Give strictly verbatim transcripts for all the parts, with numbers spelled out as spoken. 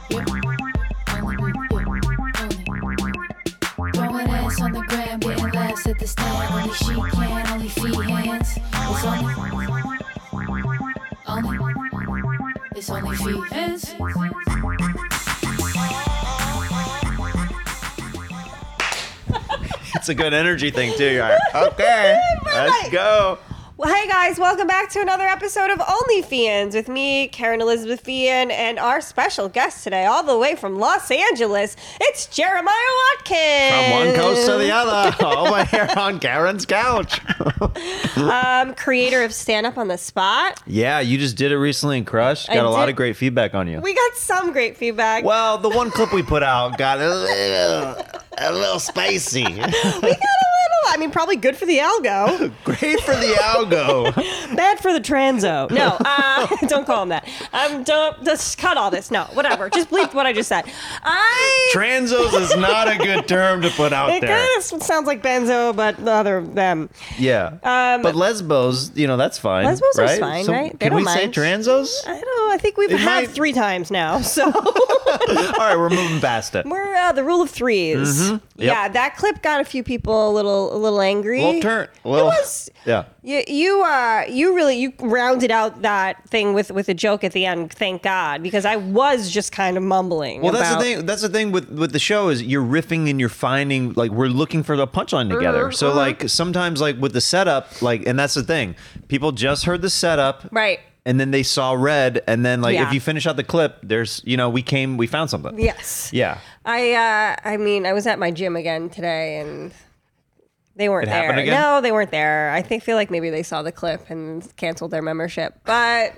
Throwing ass on the gram, getting laughs at the stand. Only she can, only feet hands. It's only, only, it's only feet hands. It's a good energy thing too. You're like, okay, let's go. Well, hey guys, welcome back to another episode of OnlyFians with me, Karen Elizabeth Fian, and our special guest today, all the way from Los Angeles, it's Jeremiah Watkins. From one coast to the other, over here on Karen's couch. um, creator of Stand Up on the Spot. Yeah, you just did it recently and crushed. Got I a lot did. of great feedback on you. We got some great feedback. Well, the one clip we put out got a little, a little spicy. We got a little, I mean, probably good for the algo. Great for the algo. Bad for the transo. No, uh, don't call him that. Um, don't, just cut all this. No, whatever. Just bleep what I just said. I... Transos is not a good term to put out It there. kind of sounds like benzo, but the other them. Yeah. Um, but lesbos, you know, that's fine. Lesbos are right? fine, So right? They Can don't we say mind. transos? I don't know. I think we've It had might- three times now, so All right, we're moving past it. we're uh, the rule of threes. Mm-hmm. Yep. Yeah, that clip got a few people a little, a little angry. Little turn. A little, It was. yeah. You, you, uh, you really, you rounded out that thing with with a joke at the end. Thank God, because I was just kind of mumbling. Well, that's about, the thing. That's the thing with with the show is you're riffing and you're finding like we're looking for the punchline together. Mm-hmm, So like sometimes like with the setup, like and that's the thing. People just heard the setup, Right. and then they saw red, and then like Yeah. if you finish out the clip, there's you know we came, we found something. Yes. Yeah. I, uh, I mean, I was at my gym again today, and they weren't It there. happened again? No, they weren't there. I think feel like maybe they saw the clip and canceled their membership, but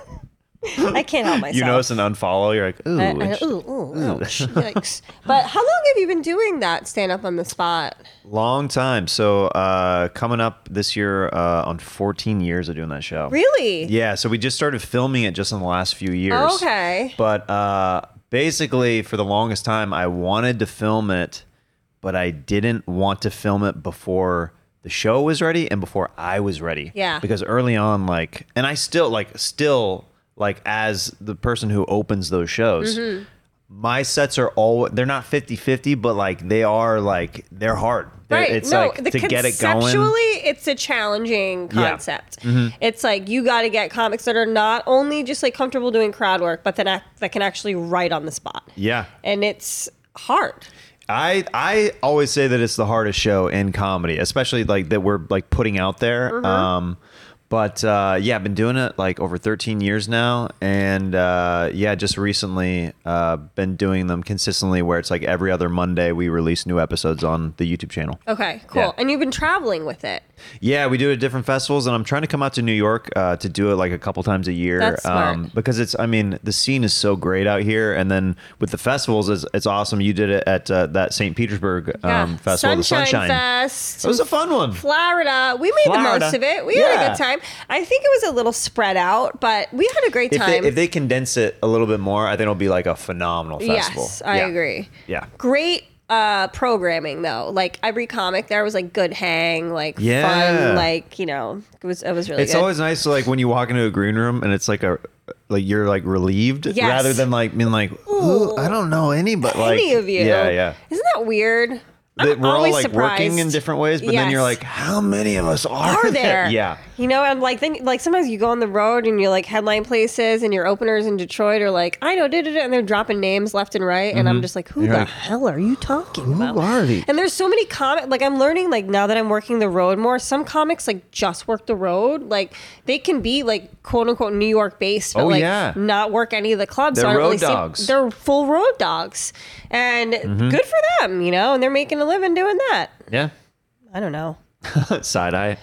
I can't help myself. You notice an unfollow, you're like, ooh. I- I- it's- ooh, ooh, ouch, yikes. But how long have you been doing that stand up on the spot? Long time. So uh, coming up this year uh, on fourteen years of doing that show. Really? Yeah. So we just started filming it just in the last few years. Okay. But uh, basically, for the longest time, I wanted to film it, but I didn't want to film it before the show was ready and before I was ready. Yeah. Because early on, like, and I still, like, still, like, as the person who opens those shows, Mm-hmm. my sets are all, they're not fifty-fifty, but, like, they are, like, they're hard. They're- Right. It's no, like, the to get it conceptually, going. it's a challenging Yeah. concept. Mm-hmm. It's like you got to get comics that are not only just like comfortable doing crowd work, but that act, that can actually write on the spot. Yeah. And it's hard. I I always say that it's the hardest show in comedy, especially like that we're like putting out there. Mm-hmm. Um, but uh, yeah, I've been doing it like over thirteen years now, and uh, yeah, just recently uh, been doing them consistently, where it's like every other Monday we release new episodes on the YouTube channel. Okay, cool. Yeah. And you've been traveling with it. Yeah, we do it at different festivals, and I'm trying to come out to New York uh, to do it like a couple times a year. That's smart. because it's, I mean, the scene is so great out here, and then with the festivals, it's, it's awesome. You did it at uh, that Saint Petersburg um, Yeah. festival, the Sunshine Sunshine Fest. It was a fun one. Florida. We made the Florida. most of it. We had a Yeah. good time. I think it was a little spread out, but we had a great If time. they, if they condense it a little bit more, I think it'll be like a phenomenal festival. Yes, I Yeah. agree. Yeah. Great uh programming though. Like every comic there was like good hang, like Yeah. fun, like, you know, it was it was really It's good. always nice to like when you walk into a green room and it's like a like you're like relieved Yes. rather than like being like, ooh, I don't know anybody. Like, Any of you. Yeah, yeah. Isn't that weird? That I'm we're all always like working in surprised. different ways, but then you're Yes. like, how many of us are, Are there? Yeah. You know, and like then like sometimes you go on the road and you're like headline places and your openers in Detroit are like, I know, did it, and they're dropping names left and right, and I'm just like, who You're the like, hell are you talking about? are they? And there's so many comics. Like I'm learning, like now that I'm working the road more, some comics like just work the road. Like they can be like quote unquote New York based, but Oh, like yeah. not work any of the clubs. They're so I don't road really see- dogs. they're full road dogs, and good for them, you know. And they're making a living doing that. Yeah. I don't know. Side eye.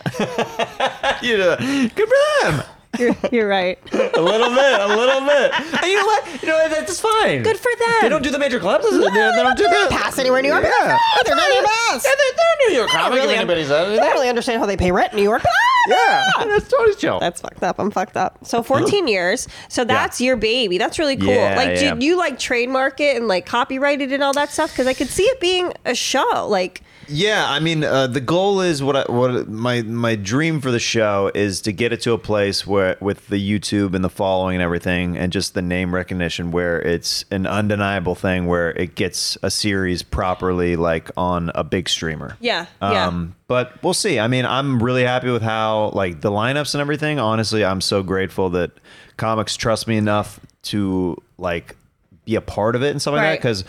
you know, good for them. You're, you're right. A little bit, a little bit. And you know what? You know what? That's fine. Good for them. They don't do the major clubs. they, they don't do they that. don't pass anywhere in New York. Yeah. They're not your boss. Yeah, they're, they're New York I don't comic. really if anybody's I out of don't that. really understand how they pay rent in New York. Yeah, that's totally chill. That's fucked up. I'm fucked up. So fourteen years. So that's your baby. That's really cool. Yeah, like, yeah. did you like trademark it and like copyright it and all that stuff? Because I could see it being a show. Like, Yeah, I mean, uh, the goal is what I, what my my dream for the show is to get it to a place where with the YouTube and the following and everything, and just the name recognition, where it's an undeniable thing, where it gets a series properly, like on a big streamer. Yeah, yeah. Um, but we'll see. I mean, I'm really happy with how like the lineups and everything. Honestly, I'm so grateful that comics trust me enough to like be a part of it and stuff like Right. that, because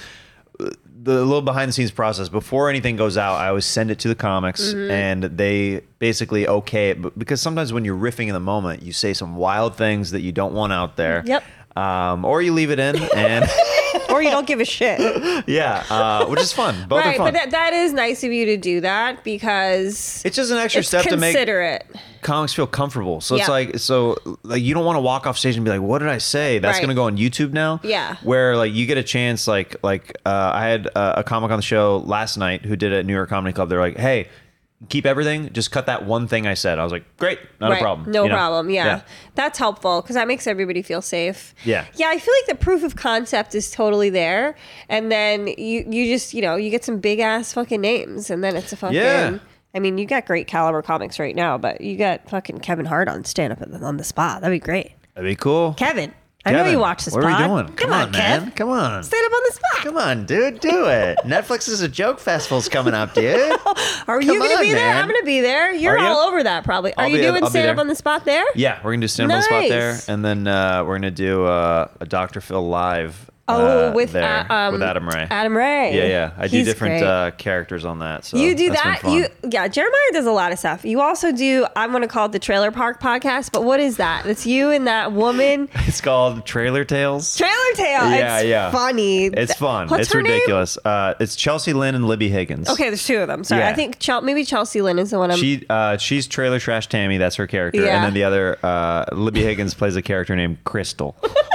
the little behind the scenes process before anything goes out, I always send it to the comics Mm-hmm. and they basically okay it. But because sometimes when you're riffing in the moment, you say some wild things that you don't want out there. Yep. Um, or you leave it in and Or you don't give a shit. yeah, uh, which is fun. Both Right, are fun. but that, that is nice of you to do that because It's just an extra it's step to make considerate. comics feel comfortable. So it's Yeah. like, so like you don't want to walk off stage and be like, what did I say? That's Right. going to go on YouTube now. Yeah. Where like you get a chance, like, like uh, I had a, a comic on the show last night who did it at New York Comedy Club. They're like, hey, keep everything. Just cut that one thing I said. I was like, great. Not Right. a problem. No you know? problem. Yeah. Yeah. That's helpful because that makes everybody feel safe. Yeah. Yeah. I feel like the proof of concept is totally there. And then you, you just, you know, you get some big ass fucking names and then it's a fucking. Yeah. I mean, you got great caliber comics right now, but you got fucking Kevin Hart on stand up on the spot. That'd be great. That'd be cool. Kevin, I know Kevin, you watch this What are we pod. doing? Come, Come on, on, man. Kev. Come on. Stand up on the spot. Come on, dude. Do it. Netflix is a joke festival's coming up, dude. Are you Come going to on, be there? man. I'm going to be there. You're Are you? all over that probably. Are I'll you be- doing I'll be stand up there. on the spot there? Yeah, we're gonna do stand up on the spot there, Nice. and then uh, we're gonna do uh, a Doctor Phil live. Oh, uh, with, there, uh, um, with Adam Ray. Adam Ray. Yeah, yeah. I do He's different great. uh, characters on that. So You do that's been that. fun. You yeah. Jeremiah does a lot of stuff. You also do. I'm going to call it the Trailer Park Podcast. But what is that? It's you and that woman. It's called Trailer Tales. Trailer Tale. Yeah, it's yeah. funny. It's fun. What's it's her name? ridiculous. Uh, it's Chelsea Lynn and Libby Higgins. Okay, there's two of them. Sorry, Yeah. I think Chel- maybe Chelsea Lynn is the one. I'm. She uh, she's Trailer Trash Tammy. That's her character. Yeah. And then the other uh, Libby Higgins plays a character named Crystal.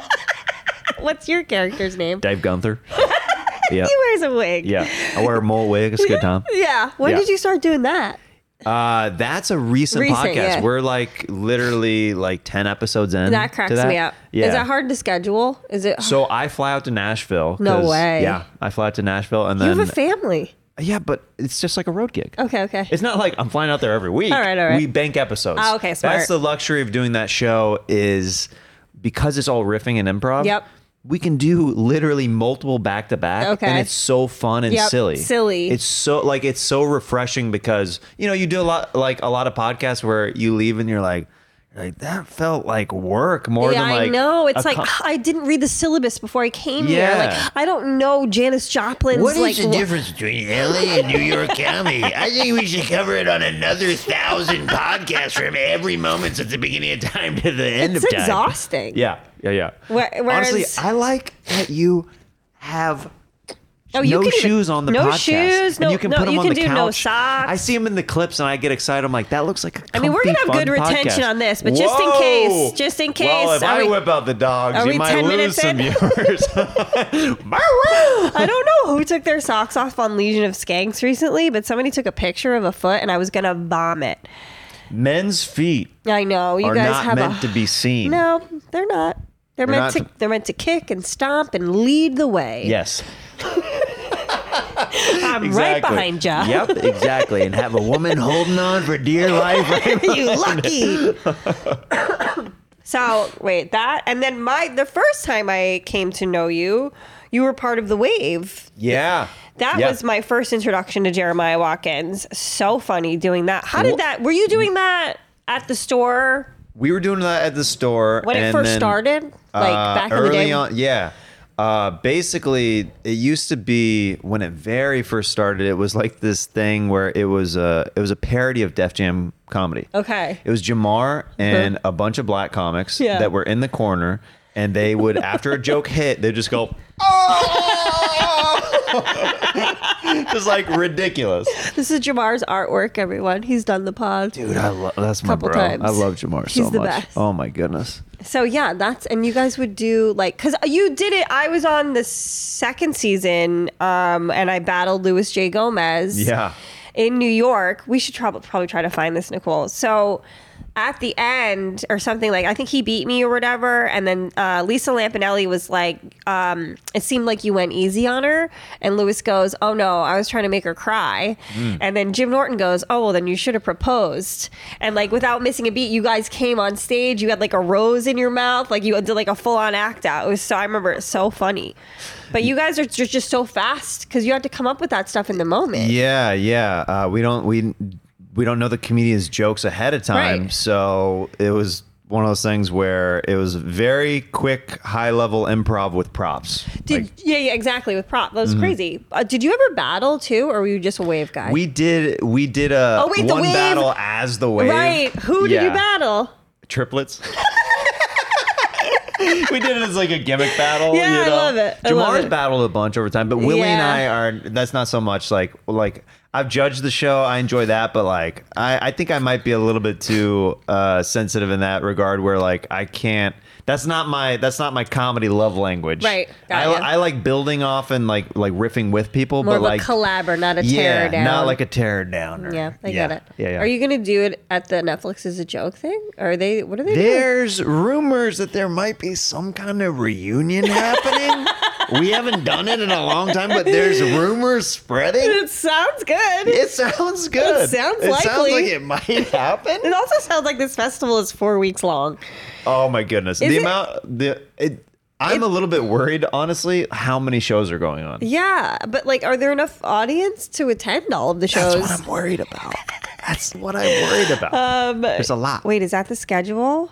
What's your character's name? Dave Gunther. Yeah. He wears a wig. Yeah. I wear a mole wig. It's a good time. Yeah. When Yeah. did you start doing that? Uh, that's a recent, Recent, podcast. yeah. We're like literally like ten episodes in. That to cracks that. me up. Yeah. Is that hard to schedule? Is it? So I fly out to Nashville. No 'cause- way. Yeah, I fly out to Nashville and you then have a family. yeah, but it's just like a road gig. Okay. Okay. It's not like I'm flying out there every week. All right, all right. We bank episodes. Ah, okay, smart. That's the luxury of doing that show is because it's all riffing and improv. Yep. We can do literally multiple back to back, Okay. and it's so fun and Yep, silly. silly. It's so like it's so refreshing because you know you do a lot like a lot of podcasts where you leave and you're like, you're like that felt like work more Yeah, than like I know. It's a like com- I didn't read the syllabus before I came here. Yeah. Like I don't know Janis Joplin's What is like the wh- difference between L A and New York County? I think we should cover it on another thousand podcasts from every moment since the beginning of time to the end It's of time. exhausting. yeah, yeah, yeah. Where- whereas- Honestly, I like that you have. Oh, you no can even- shoes on the no podcast. shoes, And no- you can no, put them you on can the do couch. no socks. I see them in the clips and I get excited. I'm like, that looks like a I mean, we're gonna comfy, have good fun retention podcast. on this, but just in Whoa! case, just in case, Well, if are I we- whip out the dogs, are you we might ten lose minutes some in? viewers. I don't know who took their socks off on Legion of Skanks recently, but somebody took a picture of a foot and I was gonna vomit. Men's feet I know you are guys not have meant a to be seen. no, they're not. They're, They're meant not to, to- they're meant to kick and stomp and lead the way. Yes. I'm right behind you. Yep, exactly. And have a woman holding on for dear life. Right You lucky. So wait, that and then my the first time I came to know you, you were part of the Wave. Yeah. That Yeah. was my first introduction to Jeremiah Watkins. So funny doing that. How did Wh- that? Were you doing that at the store We were doing that at the store when it and first then, started? Like uh, back in the early day. on, yeah. Uh, basically, it used to be when it very first started. It was like this thing where it was a it was a parody of Def Jam comedy. Okay. It was Jamar and a bunch of black comics Yeah. that were in the corner, and they would after a joke hit, they just go, oh, just like ridiculous. This is Jamar's artwork, everyone. He's done the pod. Dude, I love that's my Couple bro. times. I love Jamar so He's the much. best. Oh my goodness. So yeah, that's and you guys would do like because you did it. I was on the second season, um, and I battled Louis J. Gomez. Yeah. In New York, we should probably probably try to find this, Nicole. So at the end or something, like I think he beat me or whatever, and then uh, Lisa Lampanelli was like, um, it seemed like you went easy on her, and Lewis goes, oh no, I was trying to make her cry, mm. and then Jim Norton goes, oh well, then you should have proposed, and like without missing a beat, you guys came on stage, you had like a rose in your mouth, like you did like a full on act out. It was so I remember it's so funny. But you guys are just, just so fast because you had to come up with that stuff in the moment. Yeah, yeah. Uh, we don't we we don't know the comedian's jokes ahead of time, Right. so it was one of those things where it was very quick, high level improv with props. Did Like, yeah, yeah, exactly with prop. That was crazy. Uh, did you ever battle too, or were you just a wave guy? we did we did a Oh, wait, the one wave. battle as the wave. right. Who did Yeah. you battle? Triplets. We did it as like a gimmick battle. Yeah, you I know? love it. I love Jamar's it. battled a bunch over time, but Willie and Yeah. I are. That's not so much like like I've judged the show. I enjoy that, but like I, I think I might be a little bit too uh, sensitive in that regard, where like I can't. That's not my that's not my comedy love language. Right. Got I, ya. I like building off and like like riffing with people, More but of like a collabor, not a yeah, tear down. not like a tear downer. Yeah, I yeah. get it. Yeah, yeah. Are you gonna do it at the Netflix as a joke thing? Or are they? What are they doing? There's rumors that there might be some kind of reunion happening. We haven't done it in a long time, but there's rumors spreading. It sounds good. It sounds good. It sounds It sounds likely. like it might happen. It also sounds like this festival is four weeks long. Oh my goodness. Is the it- amount the it I'm a little bit worried, honestly, how many shows are going on. Yeah, but like, are there enough audience to attend all of the That's shows? what I'm worried about. That's what I'm worried about. Um, There's a lot. Wait, is that the schedule?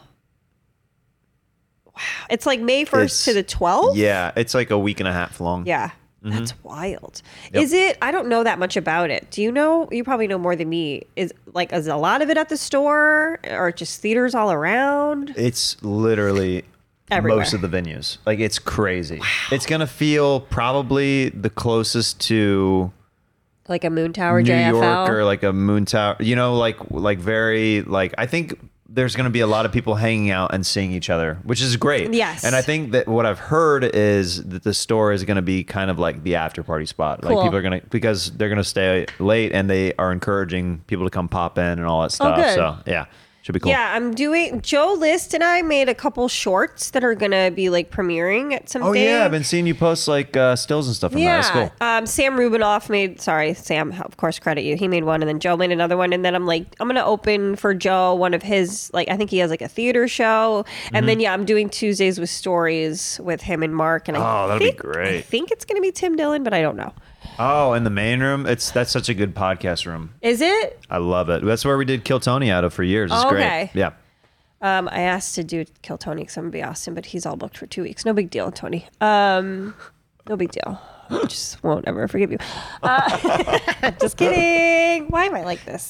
Wow, it's like May first It's- to the twelfth. Yeah, it's like a week and a half long. Yeah, that's wild. Yep. Is it? I don't know that much about it. Do you know? You probably know more than me. Is like, is a lot of it at the store or just theaters all around? It's literally Everywhere. most of the venues. Like it's crazy. It's gonna feel probably the closest to Like a Moon Tower New J F L. York or like a Moon Tower. You know, like like very like I think there's gonna be a lot of people hanging out and seeing each other, which is great. Yes. And I think that what I've heard is that the store is gonna be kind of like the after party spot. Like Cool. people are gonna because they're gonna stay late and they are encouraging people to come pop in and all that stuff. Oh, good. So yeah. Should be cool. Yeah, I'm doing. Joe List and I made a couple shorts that are gonna be like premiering at some. Oh thing. yeah, I've been seeing you post like uh, stills and stuff from that. That's Yeah, cool. um, Sam Rubinoff made. Sorry, Sam. Of course, credit you. He made one, and then Joe made another one, and then I'm like, I'm gonna open for Joe one of his. Like, I think he has like a theater show, and Mm-hmm. then yeah, I'm doing Tuesdays with Stories with him and Mark. And I Oh, that'll be think, great. I think it's gonna be Tim Dillon, but I don't know. Oh, in the main room, it's that's such a good podcast room. Is it? I love it. That's where we did Kill Tony out of for years. It's Oh, great. okay. Yeah. Um, I asked to do Kill Tony because I'm gonna be Austin, but he's all booked for two weeks. No big deal, Tony. Um, no big deal. I just won't ever forgive you. Uh, just kidding. Why am I like this?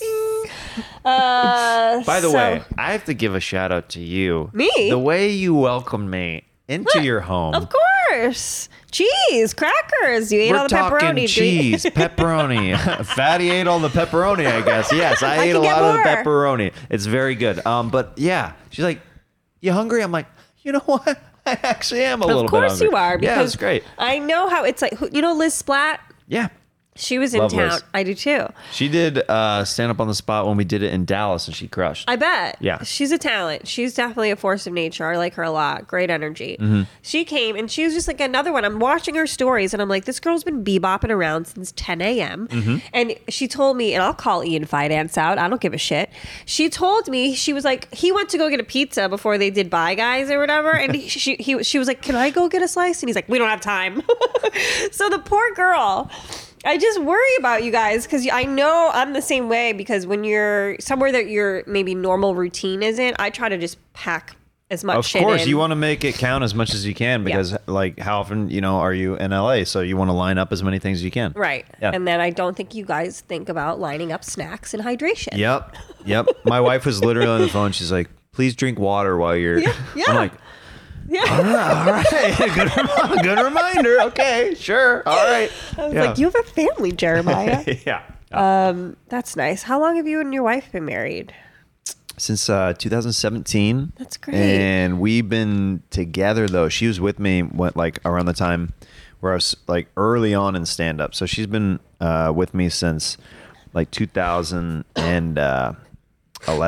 Uh, By the so- way, I have to give a shout out to you. Me? The way you welcomed me into your home. Of course, cheese, crackers. You ate We're all the talking pepperoni. Do you- cheese, pepperoni. Fatty ate all the pepperoni, I guess. Yes, I, I ate can a get lot of the more. pepperoni. It's very good. Um, but yeah, she's like, "You hungry?" I'm like, "You know what? I actually am a little Of bit course hungry." you are. Because yeah, it's great. I know how it's like. who- You know Liz Splatt? Yeah, She was in Love town. Liz. I do too. she did uh, stand up on the spot when we did it in Dallas, and she crushed. I bet. Yeah. She's a talent. She's definitely a force of nature. I like her a lot. Great energy. Mm-hmm. She came and she was just like another one. I'm watching her stories and I'm like, this girl's been bebopping around since ten a.m. Mm-hmm. And she told me, and I'll call Ian Fidance out. I don't give a shit. She told me, she was like, he went to go get a pizza before they did Bye Guys or whatever. And he, she, he, she was like, can I go get a slice? And he's like, we don't have time. So the poor girl. I just worry about you guys because I know I'm the same way because when you're somewhere that your maybe normal routine isn't, I try to just pack as much Of shit course, in. you want to make it count as much as you can because, like, how often you know are you in L A? So you want to line up as many things as you can. Right. Yeah. And then I don't think you guys think about lining up snacks and hydration. Yep. Yep. My wife was literally on the phone. She's like, "Please drink water while you're." Yeah, yeah. I'm like, Yeah. "All right, good, rem- good reminder. Okay, sure. All right." I was Yeah. like, you have a family, Jeremiah. yeah. um, that's nice. How long have you and your wife been married? Since uh, two thousand seventeen. That's great. And we've been together though. She was with me what like around the time where I was like early on in stand up. So she's been uh, with me since like two thousand eleven.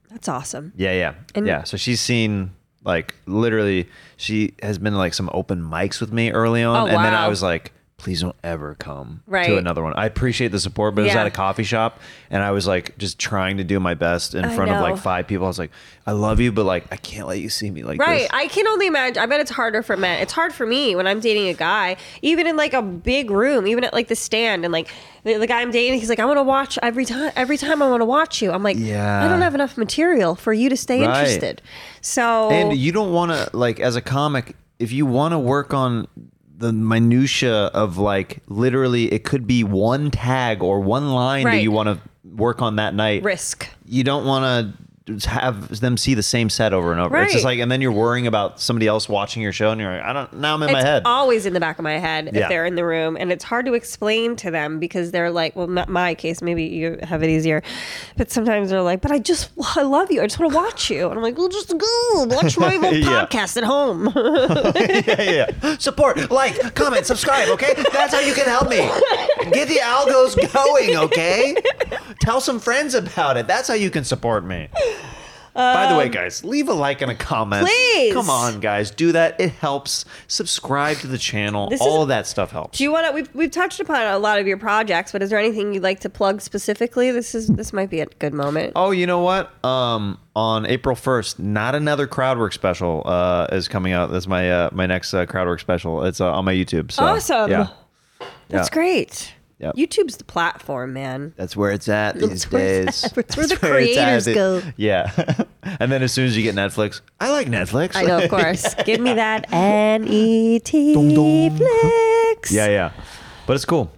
That's awesome. Yeah, yeah, And- yeah. So she's seen like literally. She has been to, like some open mics with me early on, Oh, and then I wow. was like, please don't ever come Right. to another one. I appreciate the support, but it was Yeah. at a coffee shop, and I was like just trying to do my best in I front of know. like five people. I was like, I love you, but like I can't let you see me like Right. this. I can only imagine. I bet it's harder for men. It's hard for me when I'm dating a guy, even in like a big room, even at like the stand, and like the, the guy I'm dating, he's like, I want to watch every time. Every time I want to watch you. I'm like, Yeah. I don't have enough material for you to stay Right. interested. So And you don't want to like as a comic, if you want to work on the minutia of like literally it could be one tag or one line that Right. you want to work on that night. risk. You don't want to have them see the same set over and over. It's just Right. like, and then you're worrying about somebody else watching your show, and you're like, I don't. Now I'm in It's my head. always in the back of my head Yeah. if they're in the room, and it's hard to explain to them because they're like, well, not my case, maybe you have it easier, but sometimes they're like, but I just, I love you, I just want to watch you, and I'm like, well, just go watch my little Yeah. podcast at home. yeah, yeah, yeah. Support, like, comment, subscribe. Okay, that's how you can help me. Get the algos going. Okay, tell some friends about it. That's how you can support me. By the way, guys, leave a like and a comment. Please. Come on, guys, do that. It helps. Subscribe to the channel. This All is- of that stuff helps. Do you want to? We've we've touched upon a lot of your projects, but is there anything you'd like to plug specifically? This is this might be a good moment. Oh, you know what? Um, on April first, Not Another Crowdwork special uh, is coming out. That's my uh, my next uh, Crowdwork special. It's uh, on my YouTube. So, Awesome. Yeah, That's yeah. great. Yep. YouTube's the platform, man. That's where it's at these That's where it's days. at. It's where the That's where it's at. creators go. Yeah. And then as soon as you get Netflix, I like Netflix. I know, of course. Give me that N E T Dum, dum. Flix. Yeah, yeah. But it's cool.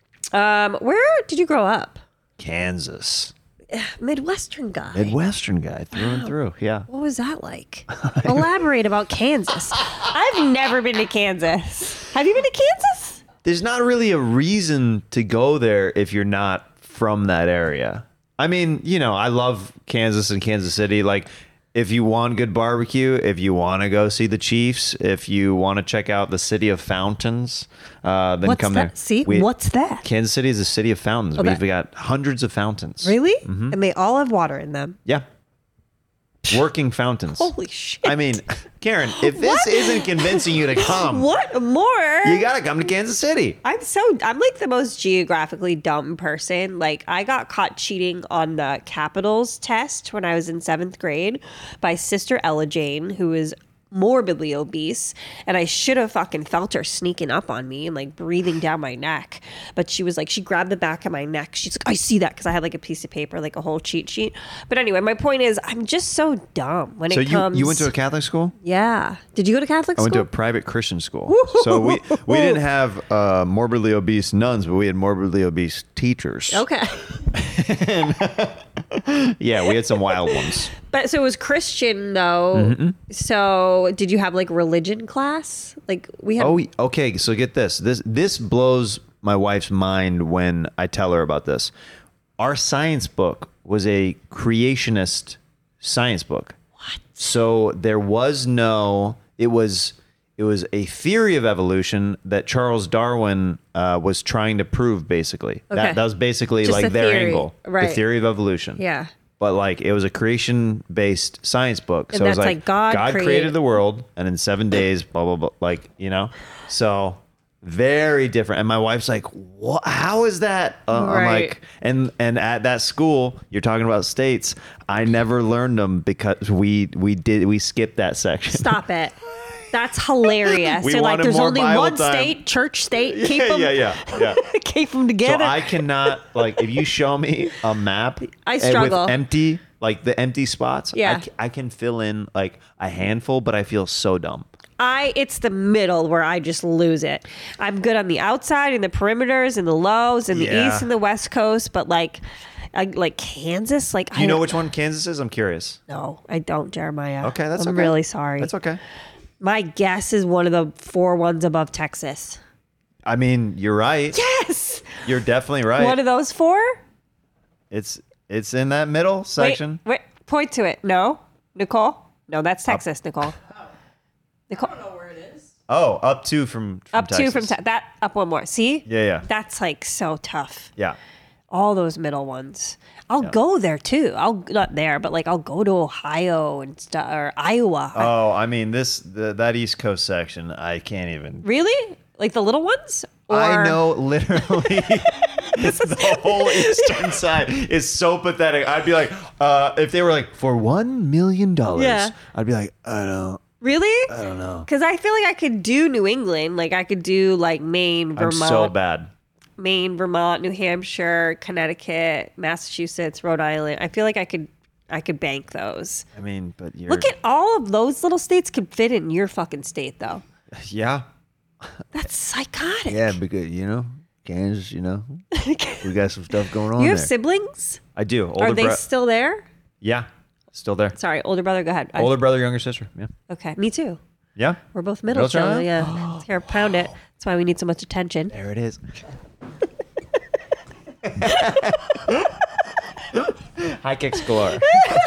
Um, where did you grow up? Kansas. Midwestern guy. Midwestern guy through and through. Yeah. What was that like? Elaborate about Kansas. I've never been to Kansas. Have you been to Kansas? There's not really a reason to go there if you're not from that area. I mean, you know, I love Kansas and Kansas City. Like, if you want good barbecue, if you want to go see the Chiefs, if you want to check out the city of fountains, uh, then What's come that? there. See, We- what's that? Kansas City is a city of fountains. Oh, We've that- got hundreds of fountains. Really? And they all have water in them. Yeah. Working fountains. Holy shit. I mean, Karen, if this What? isn't convincing you to come, What more? you got to come to Kansas City. I'm so I'm like the most geographically dumb person. Like I got caught cheating on the capitals test when I was in seventh grade by Sister Ella Jane, who is morbidly obese, and I should have fucking felt her sneaking up on me and like breathing down my neck. But she was like, she grabbed the back of my neck. She's like, I see that because I had like a piece of paper, like a whole cheat sheet. But anyway, my point is, I'm just so dumb when So it you, comes. you went to a Catholic school? Yeah. Did you go to Catholic I went to school? a private Christian school. So we we didn't have uh, morbidly obese nuns, but we had morbidly obese teachers. Okay. Yeah, we had some wild ones. But so it was Christian though. Mm-hmm. So did you have like religion class? Like we had. Oh, okay. So get this. This this blows my wife's mind when I tell her about this. Our science book was a creationist science book. What? So there was no. It was it was a theory of evolution that Charles Darwin uh, was trying to prove. Basically, Okay. that that was basically Just like a their theory. angle, Right. the theory of evolution. Yeah. But like it was a creation-based science book, And so it was that's like, like God created created- the world, and in seven days, blah blah blah, like you know, so very different. And my wife's like, "What? How is that?" Uh, I'm Right. like, and and at that school, you're talking about states. I never learned them because we we did we skipped that section. Stop it. That's hilarious. We You're like, wanted there's more only Bible one time. state, church state. Keep yeah, them, yeah, yeah, yeah. keep them So together. I cannot like if you show me a map I and struggle. with empty like the empty spots. I Yeah. ca- I, can fill in like a handful, but I feel so dumb. I it's the middle where I just lose it. I'm good on the outside and the perimeters and the lows and the Yeah. east and the west coast, but like, I, like Kansas, like Do you I know which one Kansas is? I'm curious. No, I don't, Jeremiah. Okay, that's I'm okay. really sorry. That's okay. My guess is one of the four ones above Texas. I mean, you're right. Yes. You're definitely right. One of those four? it's it's in that middle section. Wait, wait, point to it. No, Nicole. No, that's Texas, Nicole. Nicole. Oh, up two from, from Up Texas. two from te- that. Up one more. See? Yeah, yeah. That's like so tough. Yeah. all those middle ones. I'll Yeah. go there too. I'll not there, but like I'll go to Ohio and stuff or Iowa. I- Oh, I mean this the, that East Coast section. I can't even. really? Like the little ones? I Or- know literally. It's the whole eastern side is so pathetic. I'd be like, uh, if they were like for one million dollars, Yeah. I'd be like, I don't, Really? I don't know. Because I feel like I could do New England. Like I could do like Maine, I'm Vermont, so bad. Maine, Vermont, New Hampshire, Connecticut, Massachusetts, Rhode Island. I feel like I could, I could bank those. I mean, but you're Look at all of those little states could fit in your fucking state though. yeah, That's psychotic. yeah, because you know, Kansas, you know, we got some stuff going on You have there. siblings? I do. Older Are they bro- still there? yeah, still there. Sorry, older brother. Go ahead. I- Older brother, younger sister. Yeah, okay, me too. yeah. We're both middle Middle child. child? Yeah. Here, pound it. That's why we need so much attention. There it is. High kicks galore.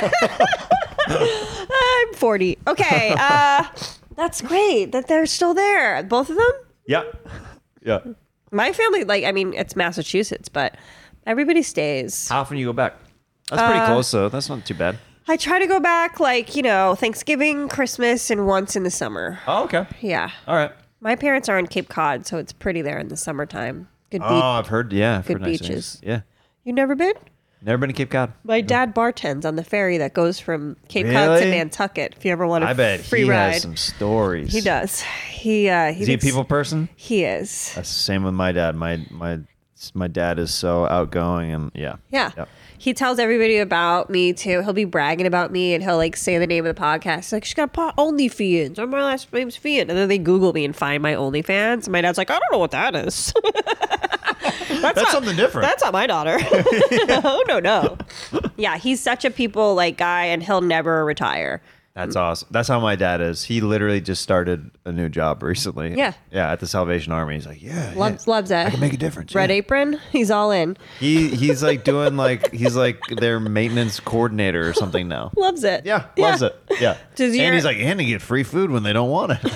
I'm forty. Okay. Uh, that's great that they're still there. Both of them? Yeah, yeah. My family, like, I mean, it's Massachusetts, but everybody stays. How often you go back? That's pretty close, though. That's not too bad. I try to go back, like, you know, Thanksgiving, Christmas, and once in the summer. Oh, okay. Yeah. All right. My parents are in Cape Cod, so it's pretty there in the summertime. Good beach. Oh, I've heard. Yeah, I've Good heard nice beaches. things. Yeah, You never been? never been to Cape Cod. My dad bartends on the ferry that goes from Cape Cod to Really? Nantucket. If you ever want a I bet free he ride, has some stories. he does. He uh, he Is he a thinks- people person? He is. That's the same with my dad. My my my dad is so outgoing and yeah. Yeah. Yep. He tells everybody about me too. He'll be bragging about me and he'll like say the name of the podcast. He's like, she's got po- OnlyFans. Or my last name's Fian. And then they Google me and find my OnlyFans. And my dad's like, I don't know what that is. that's That's not, something different. That's not my daughter. oh, no, no. Yeah, he's such a people like guy and he'll never retire. That's awesome. That's how my dad is. He literally just started a new job recently. Yeah. Yeah, at the Salvation Army. He's like, yeah, Loves, yeah. loves it. I can make a difference. Red yeah. apron. He's all in. He he's like doing like he's like their maintenance coordinator or something now. Loves it. Yeah, loves it. Yeah. Does your- and he's like, and they get free food when they don't want it.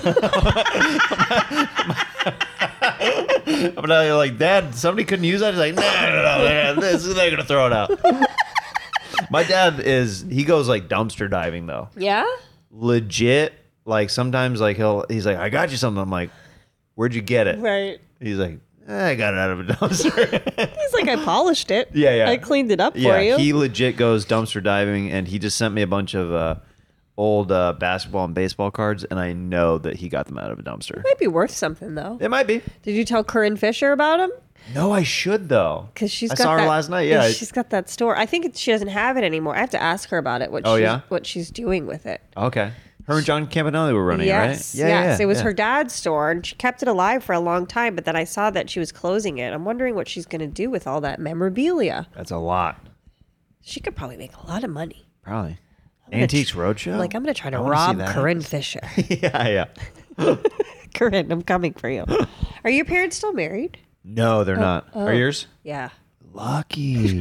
I'm not like, Dad, somebody couldn't use that. He's like, no, no, no, no, this they're gonna throw it out. My dad is he goes like dumpster diving though. Yeah? Legit, like sometimes like he'll he's like, I got you something. I'm like, where'd you get it? Right. He's like, eh, I got it out of a dumpster. He's like, I polished it. Yeah, yeah. I cleaned it up yeah, for you. he legit goes dumpster diving, and he just sent me a bunch of uh, old uh, basketball and baseball cards, and I know that he got them out of a dumpster. Might be worth something though. It might be. Did you tell Corinne Fisher about him? No, I should though. Because she's I got saw her that, last night. Yeah. she's got that store. I think it, she doesn't have it anymore. I have to ask her about it. What Oh, she's, yeah? what she's doing with it. Okay. Her and John Campanelli were running yes, it, right? yes. It was yeah. her dad's store, and she kept it alive for a long time. But then I saw that she was closing it. I'm wondering what she's going to do with all that memorabilia. That's a lot. She could probably make a lot of money. Probably. gonna Antiques tr- Roadshow. Like I'm going to try to I wanna see rob that. Corinne Fisher. yeah, yeah. Corinne, I'm coming for you. Are your parents still married? No, they're not. oh. Are yours? Yeah. Lucky.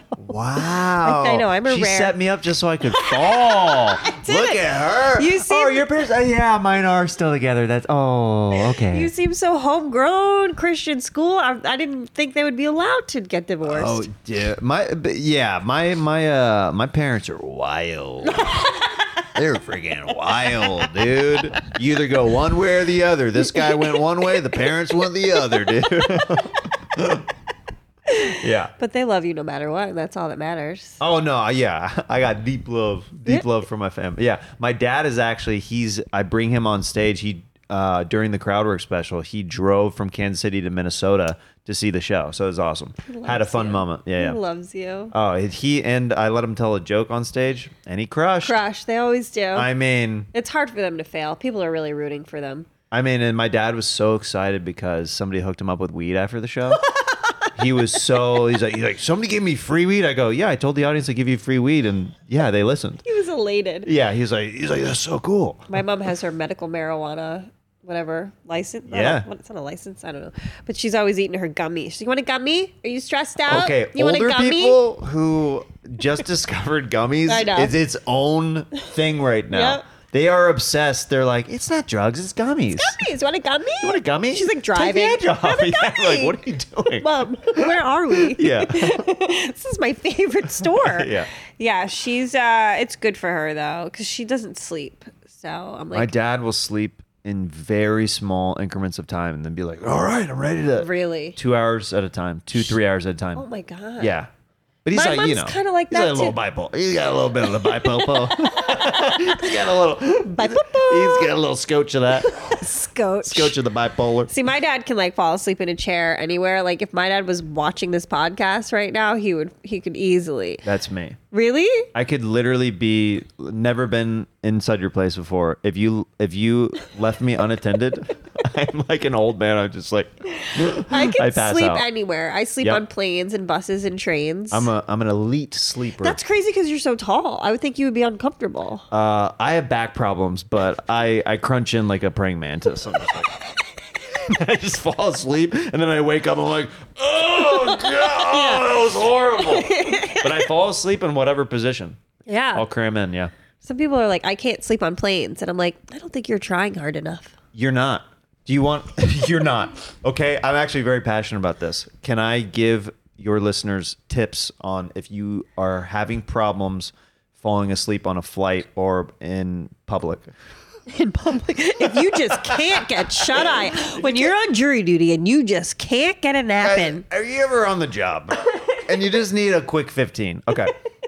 Wow. I know, I'm a she rare- set me up just so I could fall. Look at her. You seem- oh, your parents. Uh, yeah, mine are still together. That's oh, okay. You seem so homegrown Christian school. I, I didn't think they would be allowed to get divorced. Oh, yeah. My but yeah, my my uh my parents are wild. They're freaking wild, dude. You either go one way or the other. This guy went one way, the parents went the other, dude. Yeah. But they love you no matter what, and that's all that matters. Oh no, yeah, I got deep love, deep love for my family. Yeah, my dad is actually he's. I bring him on stage. He uh, during the Crowdwork special, he drove from Kansas City to Minnesota to see the show. So it was awesome. Had a fun you. moment. Yeah, He yeah. loves you. Oh, he and I let him tell a joke on stage, and he crushed. Crush, they always do. I mean, it's hard for them to fail. People are really rooting for them. I mean, and my dad was so excited because somebody hooked him up with weed after the show. He was so he's like he's like somebody gave me free weed. I go, yeah, I told the audience to give you free weed, and yeah, they listened. He was elated. Yeah, he's like he's like that's so cool. My mom has her medical marijuana, whatever, license. I Yeah. don't- what- It's not a license. I don't know. But she's always eating her gummy. She's like, you want a gummy? Are you stressed out? Okay, You want a older gummy? people who just discovered gummies, I know. it's its own thing right now. Yep. They are obsessed. They're like, it's not drugs, it's gummies. Gummies. Want a gummy? You want a gummy? She's like driving. Take the edge off. Have a Yeah, gummy. like, what are you doing? Mom, where are we? Yeah. This is my favorite store. Yeah. Yeah, she's uh it's good for her though cuz she doesn't sleep. So I'm like My dad will sleep in very small increments of time and then be like, all right, I'm ready to. Really? Two hours at a time, two, three hours at a time. Oh my god. Yeah. But he's My like, you know. mom's kinda like he's that a little too. bipolar. He's got a little bit of the bipolar. he's got a little. Bye, He's got a little scotch of that. Scotch. Scotch of the bipolar. See, my dad can like fall asleep in a chair anywhere. Like if my dad was watching this podcast right now, he would he could easily. That's me. Really? I could literally be never been inside your place before. If you if you left me unattended, I'm like an old man. I'm just like I can I pass sleep out. anywhere. I sleep Yep. on planes and buses and trains. I'm a I'm an elite sleeper. That's crazy because you're so tall. I would think you would be uncomfortable. Uh, I have back problems, but I, I crunch in like a praying mantis. I'm just like, I just fall asleep, and then I wake up. I'm like, oh god, oh, that was horrible. But I fall asleep in whatever position. Yeah. I'll cram in. Yeah, Some people are like, I can't sleep on planes. And I'm like, I don't think you're trying hard enough. you're not. Do you want? You're not. Okay, I'm actually very passionate about this. Can I give your listeners tips on if you are having problems falling asleep on a flight or in public? In public, if you just can't get shut eye when you're on jury duty and you just can't get a nap in. Are you ever on the job and you just need a quick fifteen? Okay.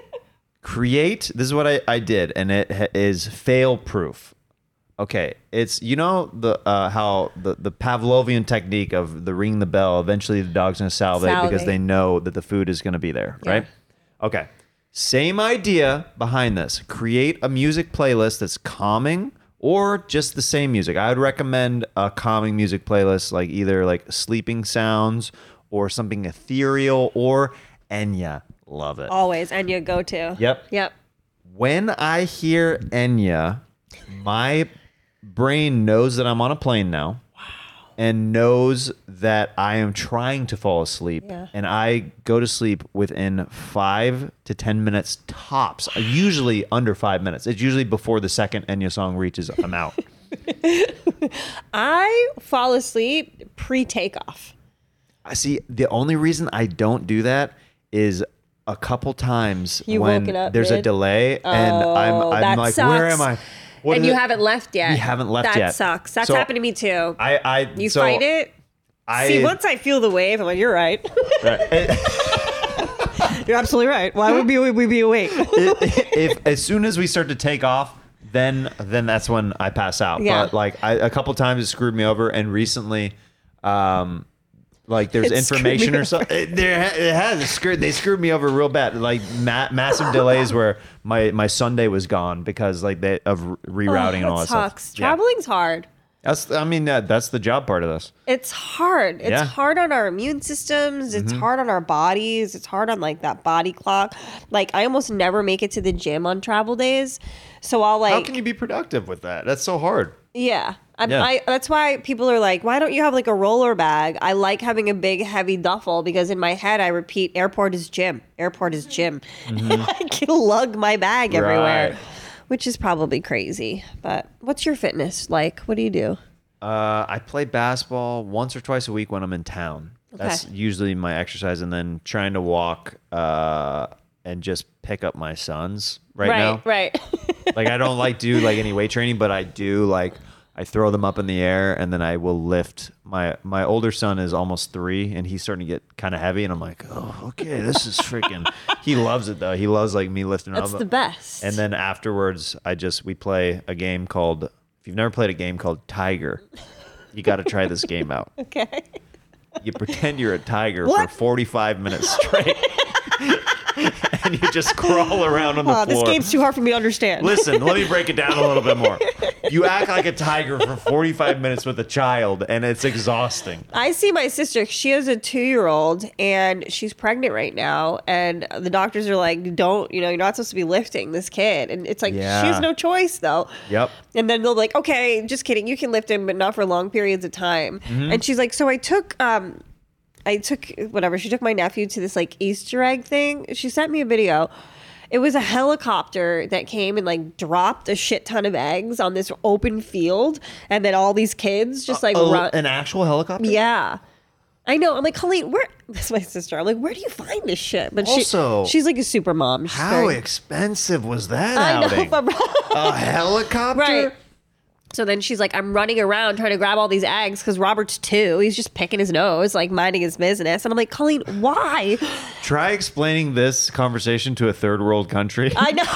Create, this is what I, I did, and it ha- is fail proof. Okay. It's, you know, the uh, how the, the Pavlovian technique of the ring the bell, eventually the dog's going to salivate, Salivate. because they know that the food is going to be there, Yeah. right? Okay. Same idea behind this. Create a music playlist that's calming or just the same music. I would recommend a calming music playlist, like either like sleeping sounds or something ethereal or Enya. Love it. Always. And you go to. Yep. Yep. When I hear Enya, my brain knows that I'm on a plane now. And knows that I am trying to fall asleep. Yeah. And I go to sleep within five to ten minutes tops. Usually under five minutes. It's usually before the second Enya song reaches, I'm out. I fall asleep pre-takeoff. I see. The only reason I don't do that is a couple times You when woken up there's a mid? delay and Oh, I'm, I'm that like, where sucks. am I? What And is you it? haven't left yet. We haven't left that yet. That sucks. That's So happened to me too. I, I, you so fight it? I, See, once I feel the wave, I'm like, you're right. You're absolutely right. Why would we, we be awake? if as soon as we start to take off, then then that's when I pass out. Yeah. But like I, a couple times it screwed me over, and recently, um, like there's It screwed information me or something. It, there ha- it has it screwed. They screwed me over real bad. Like ma- massive delays where my my Sunday was gone because like they of rerouting and all that sucks. stuff. Yeah. Traveling's hard. That's I mean that, that's the job part of this. It's hard. It's Yeah. Mm-hmm. hard on our immune systems. It's hard on our bodies. It's hard on like that body clock. Like I almost never make it to the gym on travel days. So I'll like How can you be productive with that? That's so hard. yeah. I, Yeah. I, that's why people are like, why don't you have like a roller bag? I like having a big, heavy duffel because in my head I repeat, airport is gym. Airport is gym. And I can lug my bag everywhere, Right. which is probably crazy. But what's your fitness like? What do you do? Uh, I play basketball once or twice a week when I'm in town. That's Okay. usually my exercise, and then trying to walk uh, and just pick up my sons right, now. right. Like I don't like do like any weight training, but I do like I throw them up in the air and then I will lift. My my older son is almost three and he's starting to get kind of heavy, and I'm like, oh, okay, this is freaking. He loves it though. He loves like me lifting That's up. the best. And then afterwards, I just we play a game called. If you've never played a game called Tiger, you got to try this game out. okay. You pretend you're a tiger What? for forty-five minutes straight, and you just crawl around on the Oh, floor. this game's too hard for me to understand. Listen, let me break it down a little bit more. You act like a tiger for forty-five minutes with a child, and it's exhausting. I see my sister. She has a two-year-old, and she's pregnant right now. And the doctors are like, "Don't, you know, you're not supposed to be lifting this kid." And it's like she Yeah. has no choice, though. Yep. And then they'll be like, "Okay, just kidding. You can lift him, but not for long periods of time." Mm-hmm. And she's like, "So I took, um, I took whatever. She took my nephew to this like Easter egg thing. She sent me a video." It was a helicopter that came and like dropped a shit ton of eggs on this open field, and then all these kids just like A- run. an actual helicopter? Yeah. I know. I'm like, Colleen, where? That's my sister. I'm like, where do you find this shit? But Also, she, she's like a super mom. She's How very- expensive was that I know, outing? but- A helicopter? Right. So then she's like, I'm running around trying to grab all these eggs because Robert's two. He's just picking his nose, like minding his business. And I'm like, Colleen, why? Try explaining this conversation to a third world country. I know.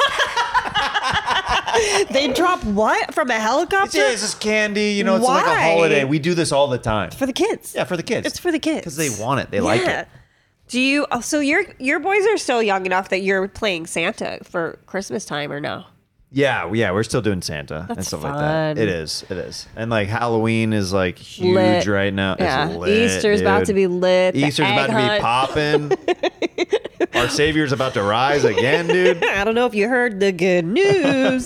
They drop what from a helicopter? Yeah, it's just candy. You know, it's like a Why? holiday. We do this all the time. For the kids. Yeah, for the kids. It's for the kids. Because they want it. They like Yeah. it. Do you? Oh, so your your boys are still young enough that you're playing Santa for Christmas time, or no? Yeah, yeah, we're still doing Santa and That's stuff like fun. that. It is, it is. And like Halloween is like huge Lit. right now. Yeah. It's lit, Easter's about dude. to be lit. The Easter's about egg to be popping. Our Savior's about to rise again, dude. I don't know if you heard the good news.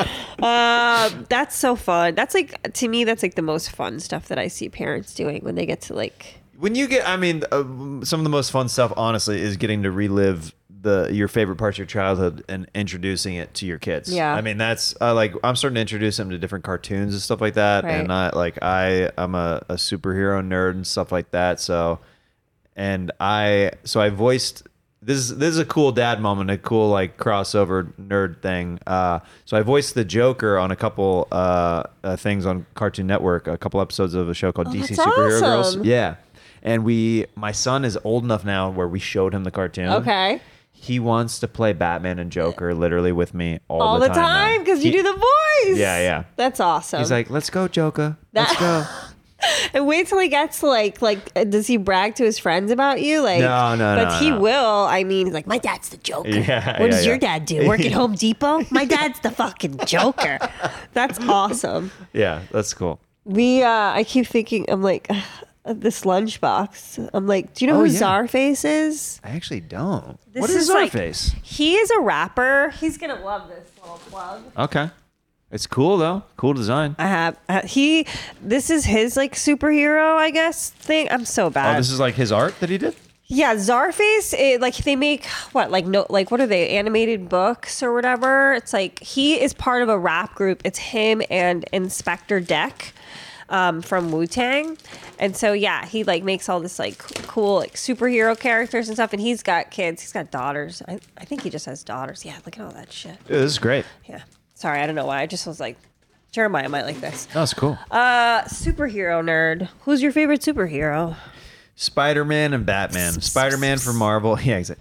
uh, that's so fun. That's like, to me, that's like the most fun stuff that I see parents doing when they get to like. When you get, I mean, uh, some of the most fun stuff, honestly, is getting to relive the your favorite parts of your childhood and introducing it to your kids. Yeah. I mean, that's uh, like I'm starting to introduce them to different cartoons and stuff like that. Right. And I like I I'm a, a superhero nerd and stuff like that. So, and I so I voiced. This is this is a cool dad moment, a cool like crossover nerd thing. Uh, so I voiced the Joker on a couple uh, uh, things on Cartoon Network, a couple episodes of a show called D C that's Superhero awesome. Girls. Yeah, and we, my son is old enough now where we showed him the cartoon. Okay. He wants to play Batman and Joker literally with me all, All the the time time because you He- do the voice. Yeah, yeah. That's awesome. He's like, let's go, Joker. Let's go. and wait till he gets to like, like, uh, does he brag to his friends about you? Like, No, no, but no, he no. will. I mean, he's like, my dad's the Joker. Yeah, what yeah, does your yeah. dad do? Work at Home Depot? My dad's the fucking Joker. That's awesome. Yeah, that's cool. We, uh, I keep thinking, I'm like, this lunchbox. I'm like, do you know Oh, who yeah. Czarface is? I actually don't. This what is, is our like- face? He is a rapper. He's gonna love this little plug. Okay. It's cool though. Cool design. I have uh, he. This is his like superhero, I guess thing. I'm so Oh, bad. this is like his art that he did? Yeah, Czarface. It, like they make what like no like what are they animated books or whatever? It's like he is part of a rap group. It's him and Inspector Deck. Um, from Wu-Tang. And so yeah, he like makes all this like c- cool like superhero characters and stuff, and he's got kids, he's got daughters. I, I think he just has daughters. Yeah, look at all that shit. Dude, this is great. Yeah. Sorry, I don't know why. I just was like, Jeremiah might like this. That's cool. Uh superhero nerd. Who's your favorite superhero? Spider-Man and Batman. Spider-Man for Marvel. Yeah, exactly.